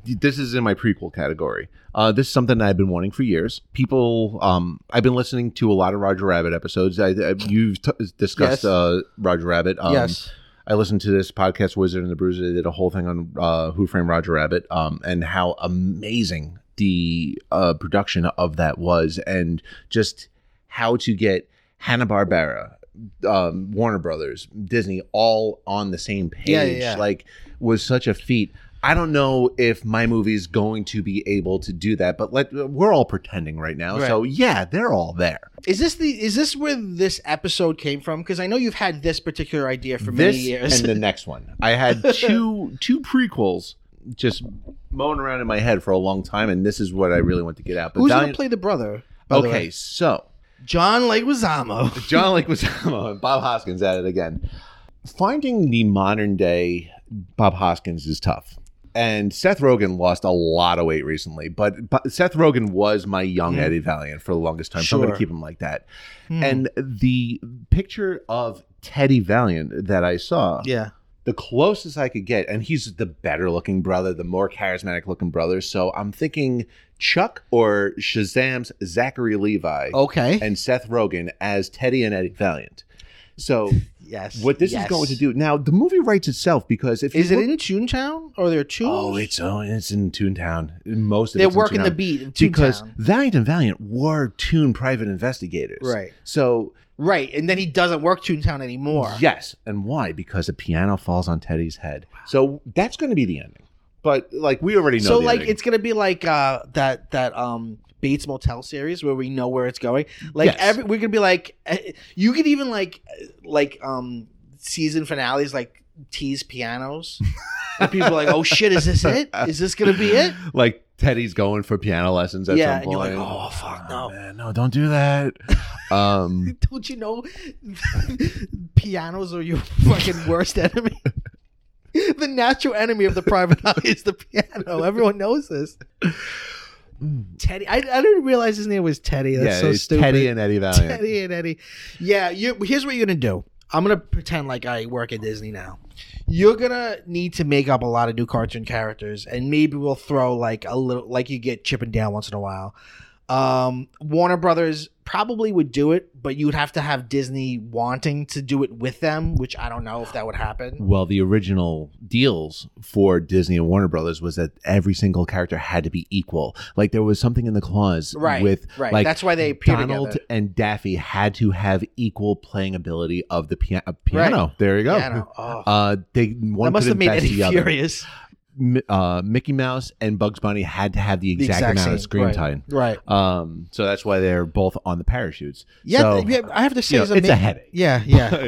this is in my prequel category. This is something I've been wanting for years. People, I've been listening to a lot of Roger Rabbit episodes. You've discussed Yes. Roger Rabbit. Yes. I listened to this podcast, Wizard and the Bruiser. They did a whole thing on Who Framed Roger Rabbit, and how amazing the production of that was, and just how to get Hanna-Barbera, Warner Brothers, Disney, all on the same page, Yeah. like, was such a feat. I don't know if my movie's going to be able to do that, but we're all pretending right now. Right. So yeah, they're all there. Is this where this episode came from? Because I know you've had this particular idea for many This years. and the next one. I had two prequels just mowing around in my head for a long time, and this is what I really want to get out. But Who's going to play the brother? by the Okay, way? so John Leguizamo. John Leguizamo and Bob Hoskins at it again. Finding the modern day Bob Hoskins is tough. And Seth Rogen lost a lot of weight recently, but Seth Rogen was my young Eddie Valiant for the longest time. So I'm going Sure. to keep him like that. And the picture of Teddy Valiant that I saw, Yeah. the closest I could get, and he's the better looking brother, the more charismatic looking brother. So I'm thinking Chuck or Shazam's Zachary Levi Okay. and Seth Rogen as Teddy and Eddie Valiant. So Yes. what this is going to do now, the movie writes itself because if Is you it look- in Toontown or they're Toon? Oh, it's in Toontown. Most of They're it's in working the Toontown. beat in because Toontown. Valiant and Valiant were Toon private investigators, Right. So Right, and then he doesn't work Toontown anymore. yes, and why? Because a piano falls on Teddy's head. So that's going to be the ending. But like we already know, So the like ending. it's gonna be like that Bates Motel series where we know where it's going. Like Yes. we're gonna be like you could even like season finales like tease pianos. And people are like, oh shit, is this it? Is this gonna be it? like Teddy's going for piano lessons at Yeah, some and point. you're like, oh fuck no. Man, no, don't do that. Don't you know pianos are your fucking worst enemy? The natural enemy of the private eye is the piano. Everyone knows this. Teddy. I didn't realize his name was Teddy. That's yeah, so it's stupid. Teddy and Eddie Valiant. Teddy and Eddie. Yeah, here's what you're going to do. I'm going to pretend like I work at Disney now. You're going to need to make up a lot of new cartoon characters, and maybe we'll throw like a little, like you get Chip and Dale once in a while. Warner Brothers probably would do it, but you would have to have Disney wanting to do it with them, which I don't know if that would happen. Well, the original deals for Disney and Warner Brothers was that every single character had to be equal. Like there was something in the clause Right, with right. like That's why they appear Donald together. and Daffy had to have equal playing ability of the piano. Right. There you go. Piano. Oh. They That one must could have made invest Eddie the other. furious. Mickey Mouse and Bugs Bunny had to have the The exact amount same. of screen Right. time. Right. So that's why they're both on the parachutes. Yeah, So, I have to say, you know, it's a headache. Yeah,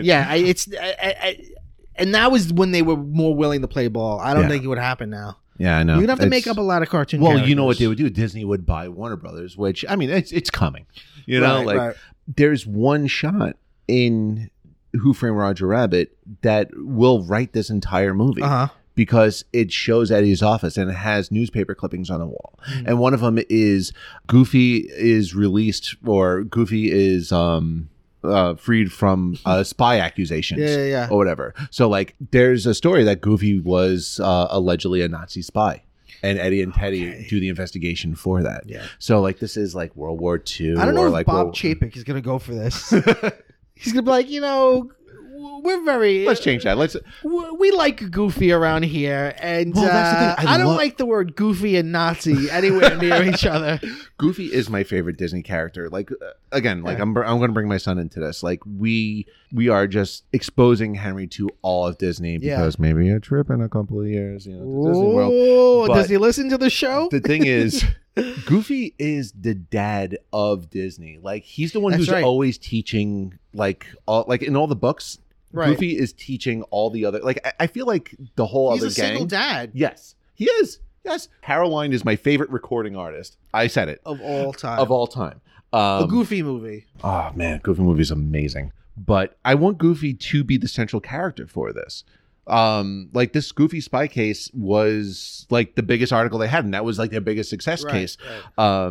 and that was when they were more willing to play ball. I don't Yeah. think it would happen now. Yeah, I know. You'd have to make It's- up a lot of cartoon. Well, you know what characters. they would do? Disney would buy Warner Brothers, which I mean, it's coming. You know, Right, like right. there's one shot in Who Framed Roger Rabbit that will write this entire movie. Uh-huh. Because it shows Eddie's office and it has newspaper clippings on the wall. Hmm. And one of them is Goofy is released or Goofy is freed from spy accusations Yeah. or whatever. So like there's a story that Goofy was allegedly a Nazi spy. And Eddie and Teddy do the investigation for that. Yeah. So like this is like World War II. I don't know or if like Bob World- Chapek is going to go for this. He's going to be like, we're very. Let's change that. Let's We like Goofy around here, and Well, that's the thing. I I don't love- like the word Goofy and Nazi anywhere near each other. Goofy is my favorite Disney character. Like again, like I'm going to bring my son into this. Like we are just exposing Henry to all of Disney Yeah. because maybe a trip in a couple of years, you know, to Disney World. Oh, But does he listen to the show? The thing is, Goofy is the dad of Disney. Like he's the one That's who's right. always teaching, like in all the books. Right. Goofy is teaching all the other. Like I feel like the whole He's other a single gang. dad Yes, he is. Yes, Caroline is my favorite recording artist. I said it of all time. of all time. A Goofy movie. Oh man, Goofy movie is amazing. But I want Goofy to be the central character for this. Like this Goofy spy case was like the biggest article they had, and that was like their biggest success Right, case.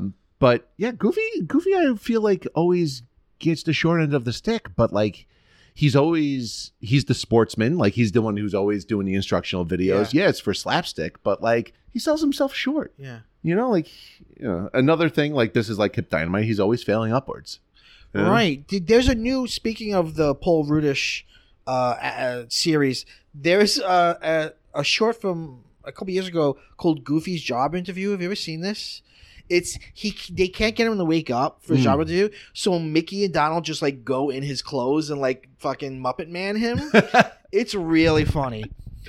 But yeah, Goofy, I feel like always gets the short end of the stick. But like he's the sportsman. Like, he's the one who's always doing the instructional videos. Yeah, it's for slapstick, but like, he sells himself short. Yeah. You know, like, another thing, like, this is like Kip Dynamite. He's always failing upwards. You know? Right. There's a new, speaking of the Paul Rudish series, there's a short from a couple years ago called Goofy's Job Interview. Have you ever seen this? They can't get him to wake up for a job interview, so Mickey and Donald just like go in his clothes and like fucking Muppet Man him. It's really funny.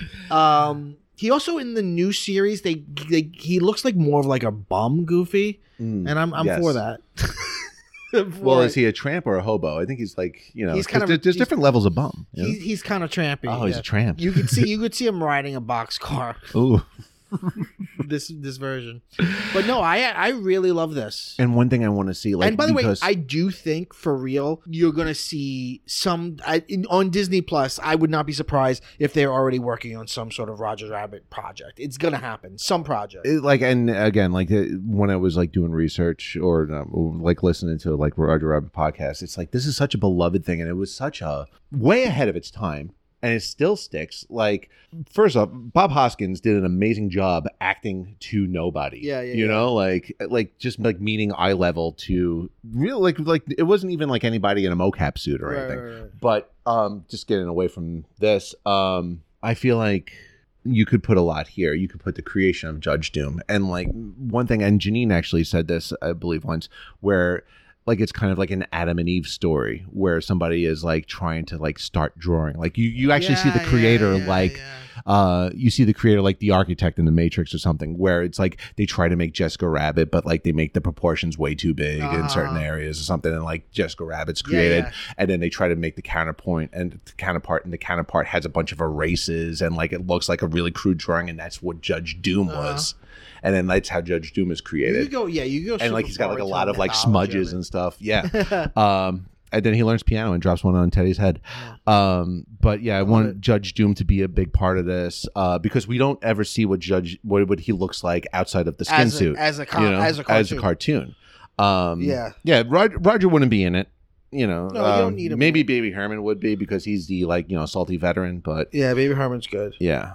He also, in the new series, he looks like more of like a bum Goofy, and I'm Yes. for that. Well, is he a tramp or a hobo? I think he's like, He's kind of- there's different levels of bum. you know? He's kind of trampy. Oh, he's a tramp. You could see him riding a boxcar. Ooh. this version, but no, I really love this. And one thing I want to see, like, And by the way, because- I do think for real you're gonna see some on Disney Plus. I would not be surprised if they're already working on some sort of Roger Rabbit project. It's gonna happen, some project. and again, like, when I was like doing research or like listening to like Roger Rabbit podcast, it's like, this is such a beloved thing, and it was such a way ahead of its time. And it still sticks. Like, first off, Bob Hoskins did an amazing job acting to nobody. You know, like just like meeting eye level to real, like it wasn't even like anybody in a mocap suit or anything. Right. But just getting away from this, I feel like you could put a lot here. You could put the creation of Judge Doom, and like one thing, and Janine actually said this, I believe, once, where like it's kind of like an Adam and Eve story where somebody is like trying to like start drawing. Like you actually see the creator you see the creator like the architect in the Matrix or something, where it's like they try to make Jessica Rabbit, but like they make the proportions way too big in certain areas or something, and like Jessica Rabbit's created, and then they try to make the counterpart, and the counterpart has a bunch of erases, and like it looks like a really crude drawing, and that's what Judge Doom was. And then that's how Judge Doom is created. You go. And like he's got like a lot of like mythology smudges of it. and stuff. Yeah. And then he learns piano and drops one on Teddy's head. But yeah, I want Judge Doom to be a big part of this because we don't ever see what he looks like outside of the skin suit as a cartoon. Yeah. Roger wouldn't be in it. You know, No, you don't need him. maybe Baby Herman would be because he's the like salty veteran. But Yeah, Baby Herman's good. yeah.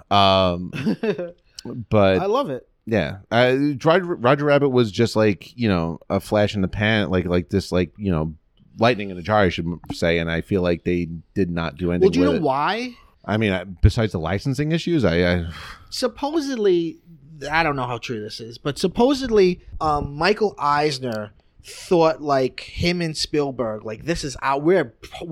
I But love it. yeah, Roger Rabbit was just like a flash in the pan, like this, like lightning in a jar, I should say. And I feel like they did not do anything. Well, do you with know it. why? I mean, besides the licensing issues, I Supposedly, I don't know how true this is, but supposedly, Michael Eisner thought like him and Spielberg, like this is we're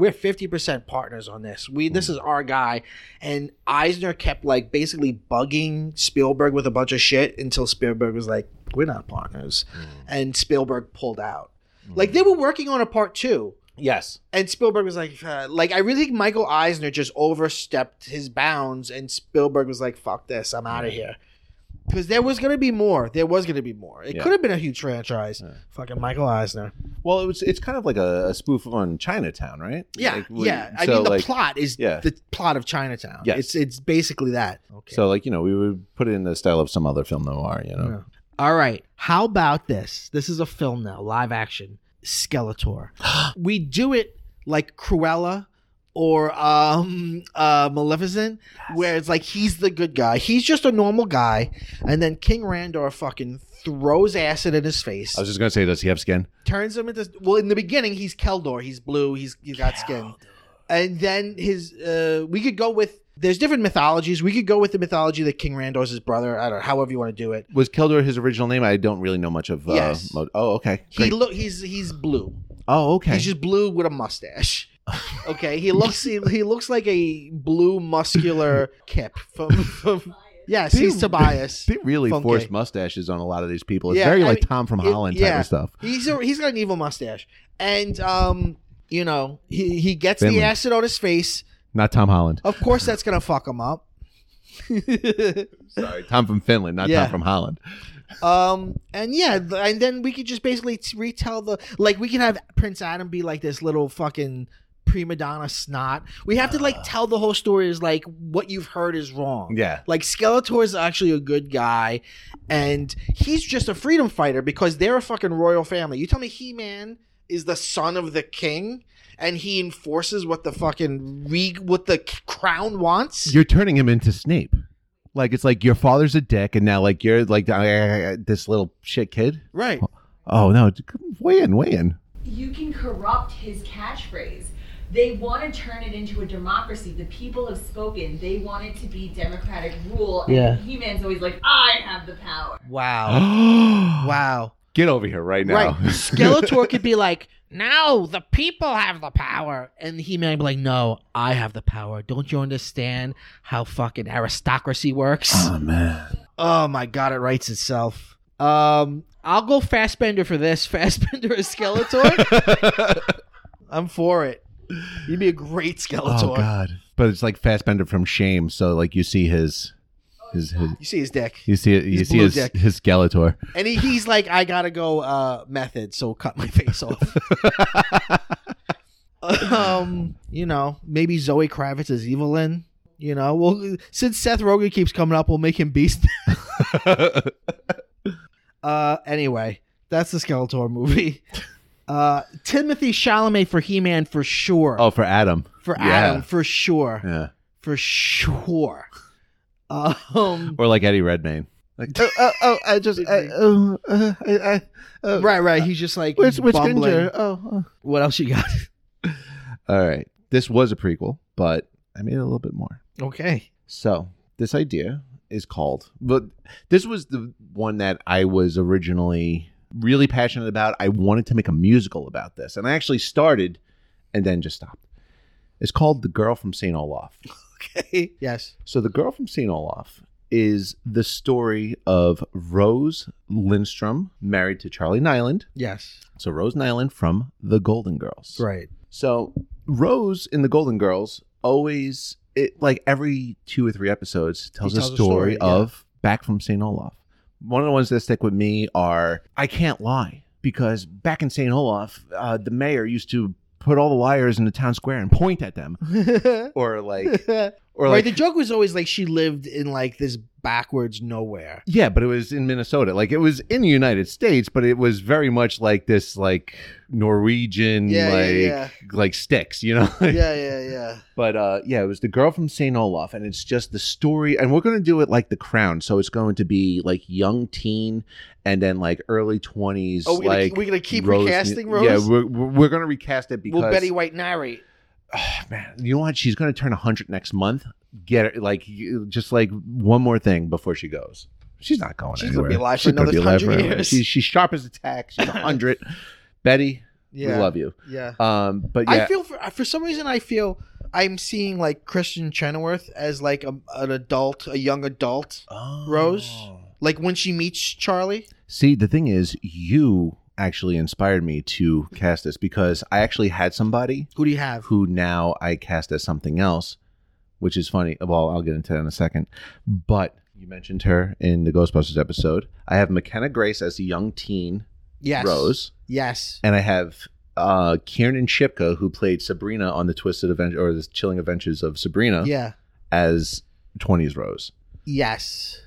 50% partners on this. This is our guy, and Eisner kept like basically bugging Spielberg with a bunch of shit until Spielberg was like, "We're not partners," and Spielberg pulled out. Like they were working on a part 2. yes. And Spielberg was like I really think Michael Eisner just overstepped his bounds, and Spielberg was like, "Fuck this, I'm out of here." Because there was going to be more. It could have been a huge franchise. Fucking Michael Eisner. Well, it's kind of like a spoof on Chinatown, right? Yeah, Like, I mean, the plot is yeah. the plot of Chinatown. Yes. It's basically that. Okay. So like we would put it in the style of some other film noir, Yeah. All right. How about this? This is a film now, live action. Skeletor. We do it like Cruella or Maleficent, where it's like he's the good guy. He's just a normal guy, and then King Randor fucking throws acid in his face, I was just gonna say, does he have skin? turns him into. Well, in the beginning, he's Keldor. He's blue. He's got skin, and then his. We could go with. There's different mythologies. We could go with the mythology that King Randor's his brother. I don't know, however you want to do it. Was Keldor his original name? I don't really know much of. Yes. Oh, okay. He Great. he's blue. Oh, okay. He's just blue with a mustache. Okay, he looks like a blue muscular Kip from yes, he's Tobias. They really Funky. forced mustaches on a lot of these people. It's Yeah, very I like mean, Tom from Holland type of stuff. He's got an evil mustache, and he gets Finland. the acid on his face. Not Tom Holland. Of course, that's gonna fuck him up. Sorry, Tom from Finland, not Yeah. Tom from Holland. And then we could just basically retell we can have Prince Adam be like this little fucking prima donna snot. We have to tell the whole story as like what you've heard is wrong. Yeah. Like Skeletor is actually a good guy, and he's just a freedom fighter because they're a fucking royal family. You tell me He-Man is the son of the king, and he enforces what the fucking what the crown wants. You're turning him into Snape. Like, it's like your father's a dick, and now like you're like this little shit kid. Right. Oh no! Weigh in. You can corrupt his catchphrase. They want to turn it into a democracy. The people have spoken. They want it to be democratic rule. And Yeah. He-Man's always like, I have the power. Wow. Wow. Get over here right now. Right. Skeletor could be like, no, the people have the power. And He-Man would be like, no, I have the power. Don't you understand how fucking aristocracy works? Oh man. Oh my God, it writes itself. I'll go Fassbender for this. Fassbender as Skeletor. I'm for it. You'd be a great Skeletor. Oh god. But it's like Fassbender from Shame, so like you see his You see his dick. you see it, you His see blue his dick. his Skeletor. And he's like, I gotta go method, so cut my face off. Maybe Zoe Kravitz is Evelyn. Well, since Seth Rogen keeps coming up, we'll make him Beast. Anyway, that's the Skeletor movie. Timothy Chalamet for He-Man for sure. Oh, for Adam. For Yeah. Adam for sure. Yeah. For sure. Or like Eddie Redmayne. Like Right. He's just like which bumbling. Ginger? Oh. What else you got? All right. This was a prequel, but I made it a little bit more. Okay. So this idea is called, but this was the one that I was originally really passionate about. I wanted to make a musical about this, and I actually started and then just stopped. It's called The Girl from St. Olaf. Okay. Yes. So The Girl from St. Olaf is the story of Rose Lindstrom, married to Charlie Nyland. Yes. So Rose Nyland from The Golden Girls. Right. So Rose in The Golden Girls always, like every 2 or 3 episodes, tells a story yeah. of back from St. Olaf. One of the ones that stick with me are, I can't lie, because back in St. Olaf, the mayor used to put all the liars in the town square and point at them. Or like, right. The joke was always like she lived in like this backwards nowhere. yeah, but it was in Minnesota. Like it was in the United States, but it was very much like this, like Norwegian, like sticks, Yeah. But it was The Girl from St. Olaf, and it's just the story, and we're going to do it like The Crown, so it's going to be like young teen and then like early 20s. Oh, we're gonna keep recasting Rose? Yeah, we're going to recast it because Will Betty White narrate? man, you know what? She's going to turn 100 next month. Get it, like just like one more thing before she goes. She's not going She's anywhere. gonna be alive for She's gonna another be alive 100 forever. years. She's sharp as a tack. She's 100. Betty, we love you. Yeah. But yeah, I feel for some reason I feel I'm seeing like Kristen Chenoweth as like a young adult Rose. Like when she meets Charlie. See, the thing is, you actually inspired me to cast this because I actually had somebody Who do you have? who now I cast as something else, which is funny. Well, I'll get into that in a second. But you mentioned her in the Ghostbusters episode. I have McKenna Grace as a young teen Yes. Rose. Yes. And I have Kiernan Shipka, who played Sabrina on the Twisted Adventure or the Chilling Adventures of Sabrina, Yeah. as 20s Rose. Yes.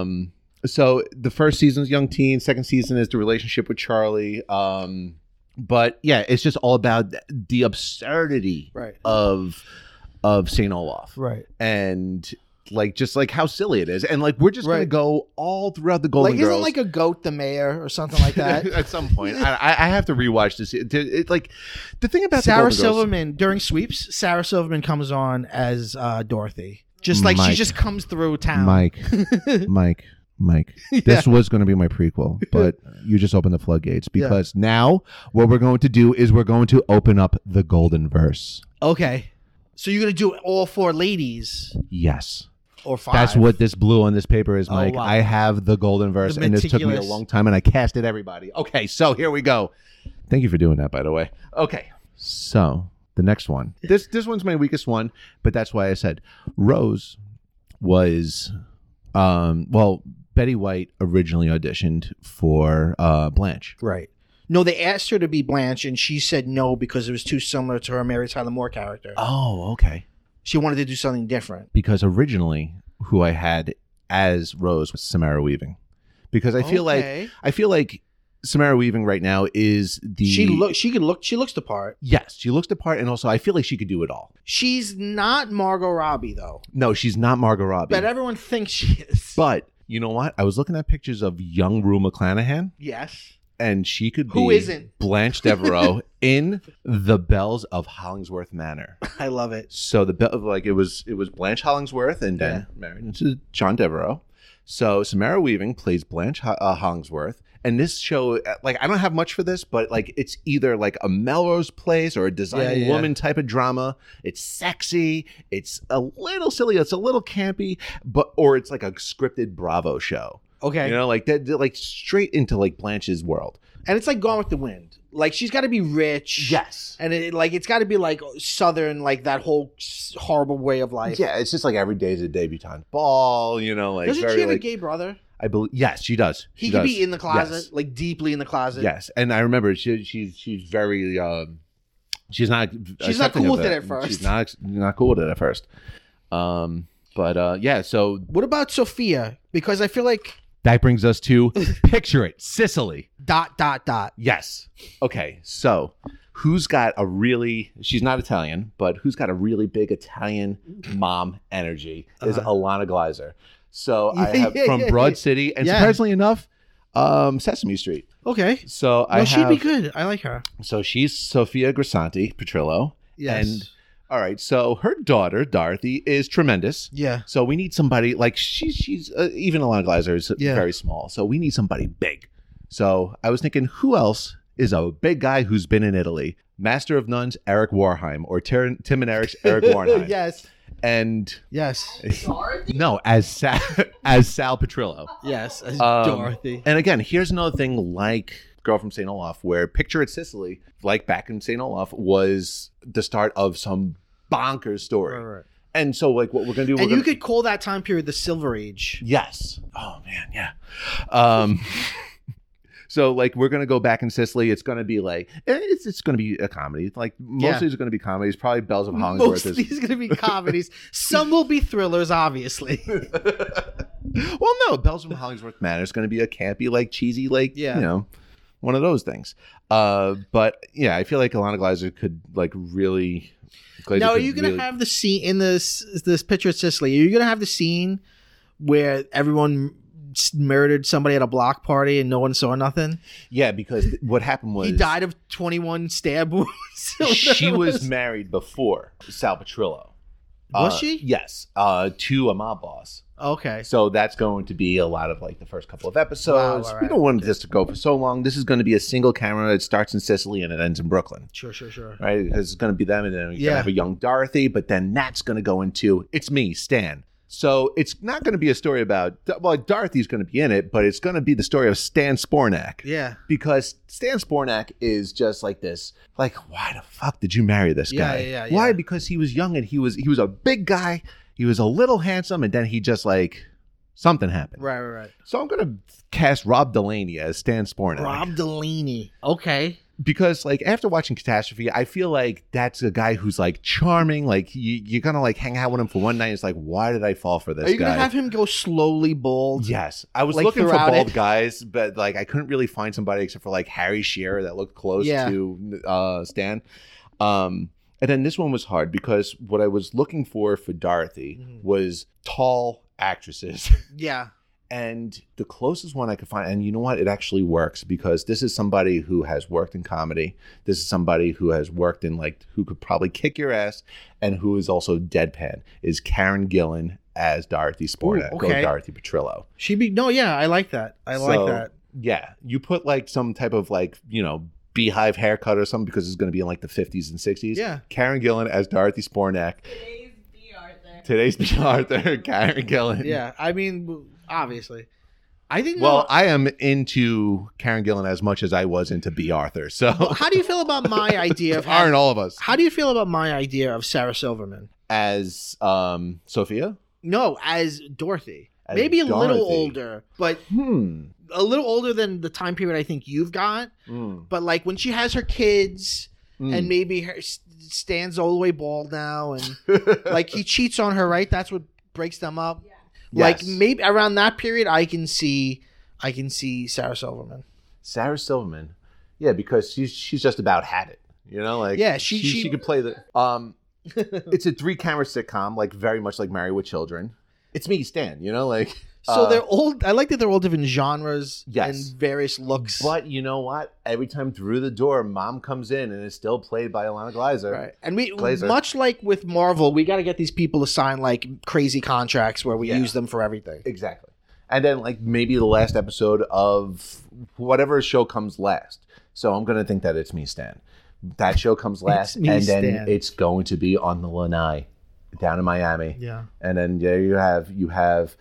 So the first season is young teen, second season is the relationship with Charlie. But yeah, it's just all about the absurdity Right. of St. Olaf. Right. And like just like how silly it is. And like we're just gonna Right. go all throughout the Golden Like Girls. isn't like a goat the mayor or something like that? At some point. I have to rewatch this. It's like the thing about Sarah the Golden Girls, Silverman during sweeps. Sarah Silverman comes on as Dorothy. Just like she Mike. just comes through town. Mike. This was going to be my prequel, but you just opened the floodgates because now what we're going to do is we're going to open up the Golden Verse. Okay. So you're gonna do all 4 ladies Yes. or 5? That's what this blue on this paper is, Mike. wow. I have the Golden Verse, The and this took me a meticulous- long time, and I casted everybody. Okay, so here we go. Thank you for doing that, by the way. Okay, so the next one. This one's my weakest one, but that's why I said Rose was, Betty White originally auditioned for Blanche. Right. No, they asked her to be Blanche, and she said no because it was too similar to her Mary Tyler Moore character. Oh, okay. She wanted to do something different. Because originally, who I had as Rose was Samara Weaving, because I feel like Samara Weaving right now is the She looks the part. Yes, she looks the part, and also I feel like she could do it all. She's not Margot Robbie though, No, she's not Margot Robbie. but everyone thinks she is. But you know what? I was looking at pictures of young Rue McClanahan, Yes. and she could be Who isn't? Blanche Devereaux in The Bells of Hollingsworth Manor. I love it. So it was Blanche Hollingsworth, and then married into John Devereaux. So Samara Weaving plays Blanche Hollingsworth, and this show, like, I don't have much for this, but like it's either like a Melrose Place or a Designing Woman type of drama. It's sexy, it's a little silly, it's a little campy, or it's like a scripted Bravo show. Okay. You know, like that, like straight into like Blanche's world. And it's like Gone with the Wind. Like she's got to be rich. Yes. And it's got to be like Southern, like that whole horrible way of life. Yeah, it's just like every day is a debutante ball, you know, like Doesn't very she have a like, gay brother? I believe yes, she does. He She could does. be in the closet, Yes. like deeply in the closet. Yes, and I remember she's very she's not accepting cool of with it at first. She's not cool with it at first. But yeah, so What about Sophia? Because I feel like ... that brings us to picture it, Sicily. ... Yes. Okay, so who's got a really? She's not Italian, but who's got a really big Italian mom energy is Alana Gleiser. So I have from Broad City, and surprisingly enough, Sesame Street. Okay. So She'd be good. I like her. So she's Sophia Grisanti Petrillo. Yes. And all right, so her daughter Dorothy is tremendous. Yeah. So we need somebody like she's even Alana Gleiser is very small. So we need somebody big. So I was thinking, who else is a big guy who's been in Italy? Master of Nuns, Eric Warheim, or Tim and Eric's Eric Warheim. Yes. And Yes. Dorothy? no, as Sal Petrillo. Yes. As Dorothy. And again, here's another thing like Girl from St. Olaf, where Picture It Sicily, like back in St. Olaf, was the start of some bonkers story. Right. And so, like, what we're going to do... And you could call that time period the Silver Age. Yes. Oh, man, yeah. So, like, we're going to go back in Sicily. It's going to be, like... It's going to be a comedy. Like, mostly it's going to be comedies. Probably Bells of Hollingsworth. Most of these are going to be comedies. Some will be thrillers, obviously. Well, no. Bells of Hollingsworth Manor is going to be a campy, like, cheesy, like, you know, one of those things. But, yeah, I feel like Alana Gleiser could, like, really... Now, are you going to have the scene in this Picture of Sicily? Are you going to have the scene where everyone murdered somebody at a block party and no one saw nothing? Yeah, because what happened was... He died of 21 stab wounds. She was married before Sal Petrillo. Was she? Yes, to a mob boss. Okay. So that's going to be a lot of like the first couple of episodes. Wow, all We don't want this to go for so long. This is going to be a single camera. It starts in Sicily and it ends in Brooklyn. Sure. Right? It's going to be them, and then you're going to have a young Dorothy, but then that's going to go into It's Me, Stan. So it's not going to be a story about, well, Dorothy's going to be in it, but it's going to be the story of Stan Spornak. Yeah. Because Stan Spornak is just like this, like, why the fuck did you marry this guy? Yeah. Why? Because he was young and he was a big guy. He was a little handsome, and then he just like, something happened. Right. So I'm going to cast Rob Delaney as Stan Spornak. Rob Delaney. Okay. Because like after watching Catastrophe, I feel like that's a guy who's like charming. Like you're gonna like hang out with him for one night. It's like, why did I fall for this guy? Are you gonna have him go slowly bald? Yes, I was like, looking for throughout bald it? guys, but like I couldn't really find somebody except for like Harry Shearer that looked close to Stan. And then this one was hard because what I was looking for Dorothy was tall actresses. Yeah. And the closest one I could find, and you know what? It actually works because this is somebody who has worked in comedy. This is somebody who has worked in like, who could probably kick your ass and who is also deadpan, is Karen Gillan as Dorothy Spornak, Ooh, okay. or Dorothy Petrillo. I like that. I like that. Yeah. You put like some type of like, you know, beehive haircut or something because it's going to be in like the 50s and 60s. Yeah. Karen Gillan as Dorothy Spornak. Today's B. Arthur, Karen Gillan. Yeah. I mean, obviously. I think. Well, I am into Karen Gillan as much as I was into B. Arthur. So, how do you feel about my idea of aren't all of us How do you feel about my idea of Sarah Silverman as Sophia? No, as Dorothy. As Maybe a little Dorothy. older, but a little older than the time period I think you've got. But like when she has her kids and maybe her stands all the way bald now, and like he cheats on her, right? That's what breaks them up. Yeah. Like Yes. maybe around that period, I can see Sarah Silverman. Sarah Silverman. Yeah, because she's just about had it. You know, like Yeah, she could play the it's a 3-camera sitcom, like very much like Married with Children. It's me, Stan, you know, like So they're all. I like that they're all different genres Yes. and various looks. but you know what? Every time through the door, Mom comes in and it's still played by Alana Glazer. Right. And we, Glazer. much like with Marvel, we got to get these people to sign like crazy contracts where we Yeah. use them for everything. Exactly. And then like maybe the last episode of whatever show comes last. So I'm gonna think that it's me, Stan. That show comes last, Me, and then Stan. it's going to be on the Lanai down in Miami. Yeah. And then there you have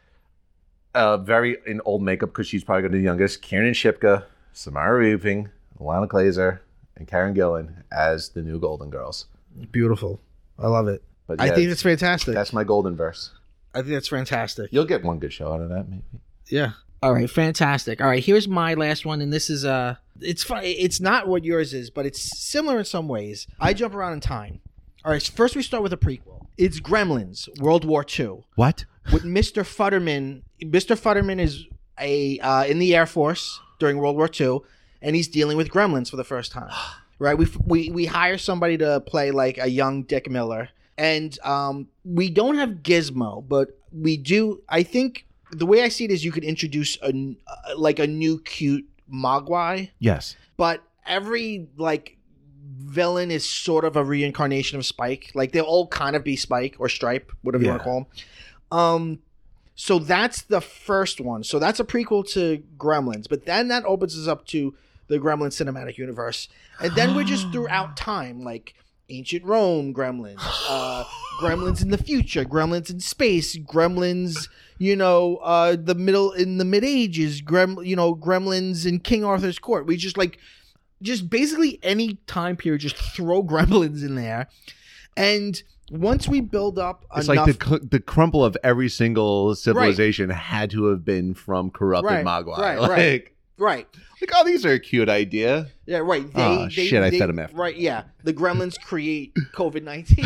very in old makeup because she's probably going to be the youngest. Kiernan Shipka, Samara Weaving, Alana Glazer, and Karen Gillan as the new Golden Girls. Beautiful. I love it. But I yeah, think that's fantastic. that's my Golden verse. I think that's fantastic. You'll get one good show out of that, maybe. Yeah. All right, fantastic. All right, here's my last one, and this is it's fun. It's not what yours is, but it's similar in some ways. I jump around in time. All right, so first we start with a prequel. It's Gremlins, World War II, What? with Mr. Futterman. Mr. Futterman is in the Air Force during World War II, and he's dealing with gremlins for the first time. Right? We hire somebody to play like a young Dick Miller, and we don't have Gizmo, but we do. I think the way I see it is you could introduce a new cute Mogwai, Yes. but every like villain is sort of a reincarnation of Spike. Like they'll all kind of be Spike or Stripe, whatever you want to call them. So that's the first one. So that's a prequel to Gremlins, but then that opens us up to the Gremlins cinematic universe, and then we're just throughout time, like ancient Rome Gremlins, Gremlins in the future, Gremlins in space, Gremlins, the mid ages, Gremlins in King Arthur's court. We just basically any time period, just throw Gremlins in there, and once we build up It's enough, like the crumple of every single civilization had to have been from corrupted Right, Mogwai. right, like, right. like, oh, these are a cute idea. Yeah, right. I fed him after. Right, yeah. The Gremlins create COVID-19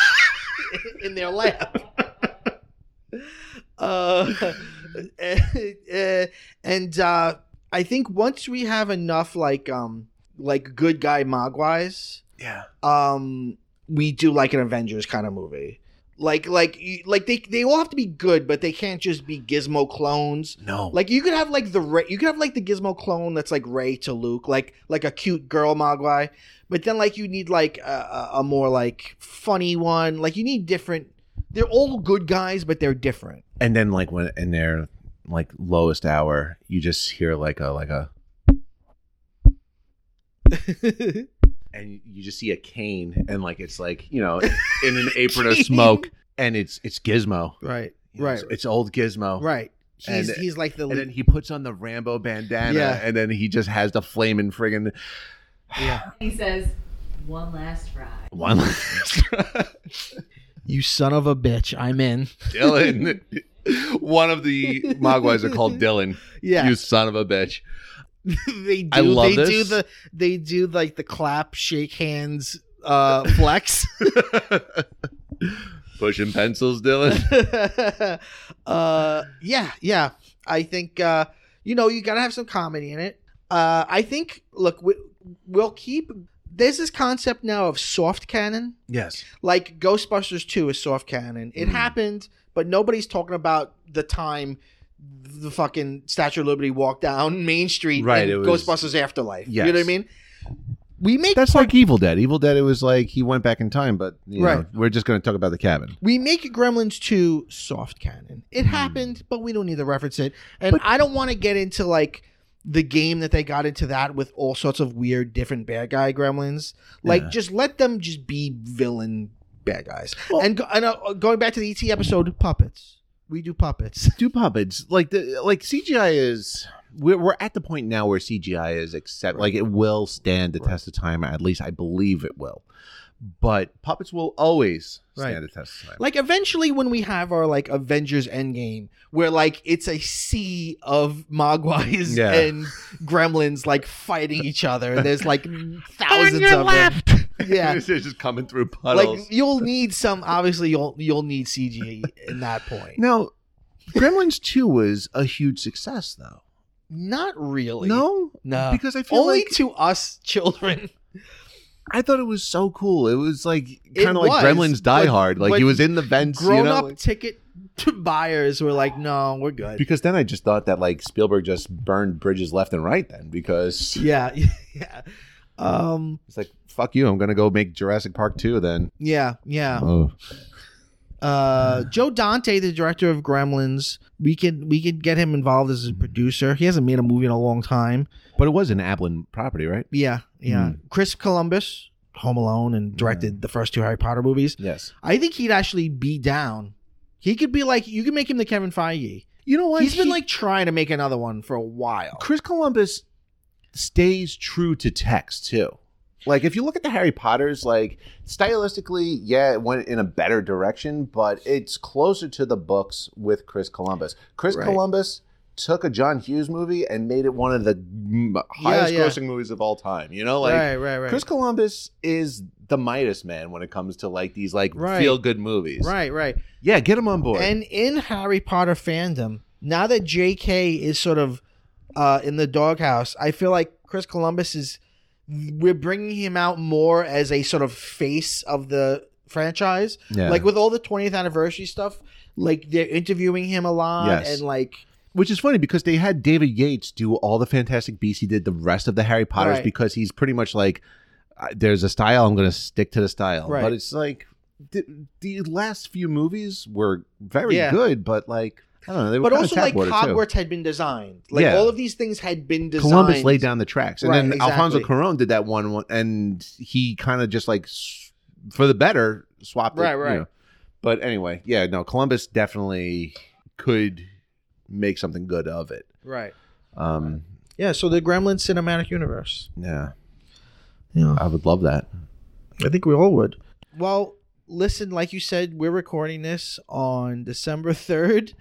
in their lab. And I think once we have enough like good guy Mogwais, Yeah. we do like an Avengers kind of movie. Like they all have to be good, but they can't just be Gizmo clones. No. Like you could have like the Gizmo clone that's like Rey to Luke, like a cute girl Mogwai, but then like you need like a more like funny one. Like you need different. They're all good guys, but they're different. And then like when in their like lowest hour, you just hear like a and you just see a cane and like it's like, in an apron of smoke and it's Gizmo. Right, Right. It's old Gizmo. right. He's like the And then he puts on the Rambo bandana and then he just has the flaming friggin' He says, "One last fry." one last you son of a bitch. I'm in. Dylan. One of the Mogwais are called Dylan. Yeah. You son of a bitch. they do. I love they this. They do like the clap, shake hands, flex. Pushing pencils, Dylan. Yeah. I think you gotta have some comedy in it. I think we'll keep. There's this concept now of soft canon. Yes. Like Ghostbusters 2 is soft canon. It happened, but nobody's talking about the time the fucking Statue of Liberty walked down Main Street Right, in it was- Ghostbusters Afterlife. Yes. You know what I mean? We make That's like Evil Dead. Evil Dead, it was like he went back in time, but Right. we're just going to talk about the cabin. We make Gremlins 2 soft canon. It happened, but we don't need to reference it. And I don't want to get into like the game that they got into that with all sorts of weird different bad guy gremlins. Like just let them just be villain bad guys. And going back to the ET episode, puppets. We do puppets. Do puppets. Like CGI is... We're at the point now where CGI is like it will stand the test of time. At least I believe it will. But puppets will always stand the test of time. Like eventually when we have our like Avengers Endgame where like it's a sea of Mogwais and gremlins like fighting each other and there's like thousands of them. Yeah. They're just coming through puddles. Like you'll need you'll need CG in that point. Now, Gremlins 2 was a huge success though. Not really. No, No. because I feel only like to us children. I thought it was so cool. It was like It kind of like was, Gremlins Die but- Hard. Like but he was in the vents, Grown you know? up ticket buyers were like, no, we're good. Because then I just thought that like Spielberg just burned bridges left and right. Then because Yeah, yeah. it's like fuck you, I'm gonna go make Jurassic Park 2 then. Yeah. Oh, Joe Dante, the director of Gremlins, we could get him involved as a producer. He hasn't made a movie in a long time. but it was an Ablin property, right? Yeah. Chris Columbus, Home Alone, and directed the first 2 Harry Potter movies. Yes. I think he'd actually be down. He could be like, you can make him the Kevin Feige. You know what? He's been like trying to make another one for a while. Chris Columbus stays true to text too. Like if you look at the Harry Potters, like stylistically, yeah, it went in a better direction, but it's closer to the books with Chris Columbus. Chris Right. Columbus took a John Hughes movie and made it one of the highest yeah. grossing movies of all time. You know, like right. Chris Columbus is the Midas man when it comes to like these like Right. feel good movies. Right. Yeah, get him on board. And in Harry Potter fandom, now that J.K. is sort of in the doghouse, I feel like Chris Columbus is. We're bringing him out more as a sort of face of the franchise. Yeah. Like with all the 20th anniversary stuff, like they're interviewing him a lot, Yes. and like Which is funny because they had David Yates do all the Fantastic Beasts. He did the rest of the Harry Potters Right. because he's pretty much like, there's a style, I'm going to stick to the style. Right. But it's like, the last few movies were very Yeah. good, but like, I don't know. They were but kind also of like tap water Hogwarts too. had been designed. Like Yeah. all of these things had been designed. Columbus laid down the tracks. And Right, then Alfonso exactly. Cuarón did that one, and he kind of just like, for the better, swapped it. Right, you right. know. But anyway, yeah, no, Columbus definitely could make something good of it. Right. Um, Yeah. So the Gremlins cinematic universe. yeah, Yeah. I would love that. I think we all would. Well, listen, like you said, we're recording this on December 3rd,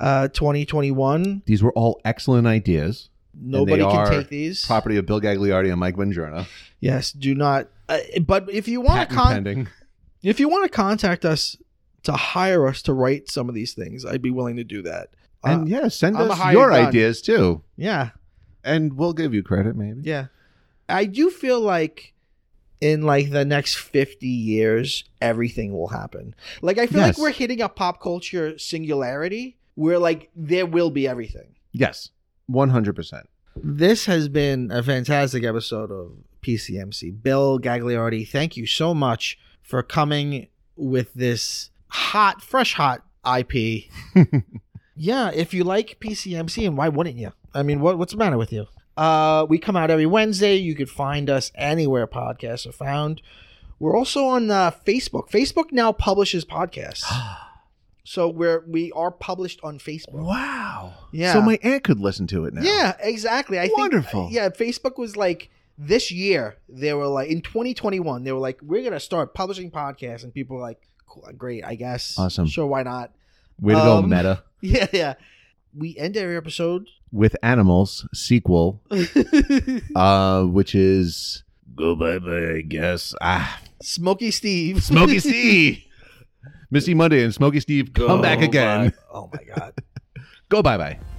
2021. These were all excellent ideas. Nobody And they can are take these. Property of Bill Gagliardi and Mike Bongiorno. Yes, do not. But if you want Patent to pending. if you want to contact us to hire us to write some of these things, I'd be willing to do that. And yeah, send I'm a us hired your gun. ideas too. Yeah, And we'll give you credit, maybe. yeah. I do feel like in like the next 50 years, everything will happen. Like I feel Yes. like we're hitting a pop culture singularity where like there will be everything. Yes, 100%. This has been a fantastic episode of PCMC. Bill Gagliardi, thank you so much for coming with this fresh hot IP. Yeah, if you like PCMC, and why wouldn't you? I mean, what's the matter with you? We come out every Wednesday. You could find us anywhere podcasts are found. We're also on Facebook. Facebook now publishes podcasts. So we are published on Facebook. Wow. Yeah. So my aunt could listen to it now. Yeah, exactly. I Wonderful. think yeah, Facebook was like this year, they were like in 2021, they were like, we're gonna start publishing podcasts, and people were like, cool, great, I guess. Awesome. Sure, why not? Way to go, Meta. Yeah. We end every episode. With Animals sequel, which is Go Bye Bye, I guess. Smokey Steve. Smokey Steve. Missy Monday and Smokey Steve come back again. Oh my god. Go bye bye.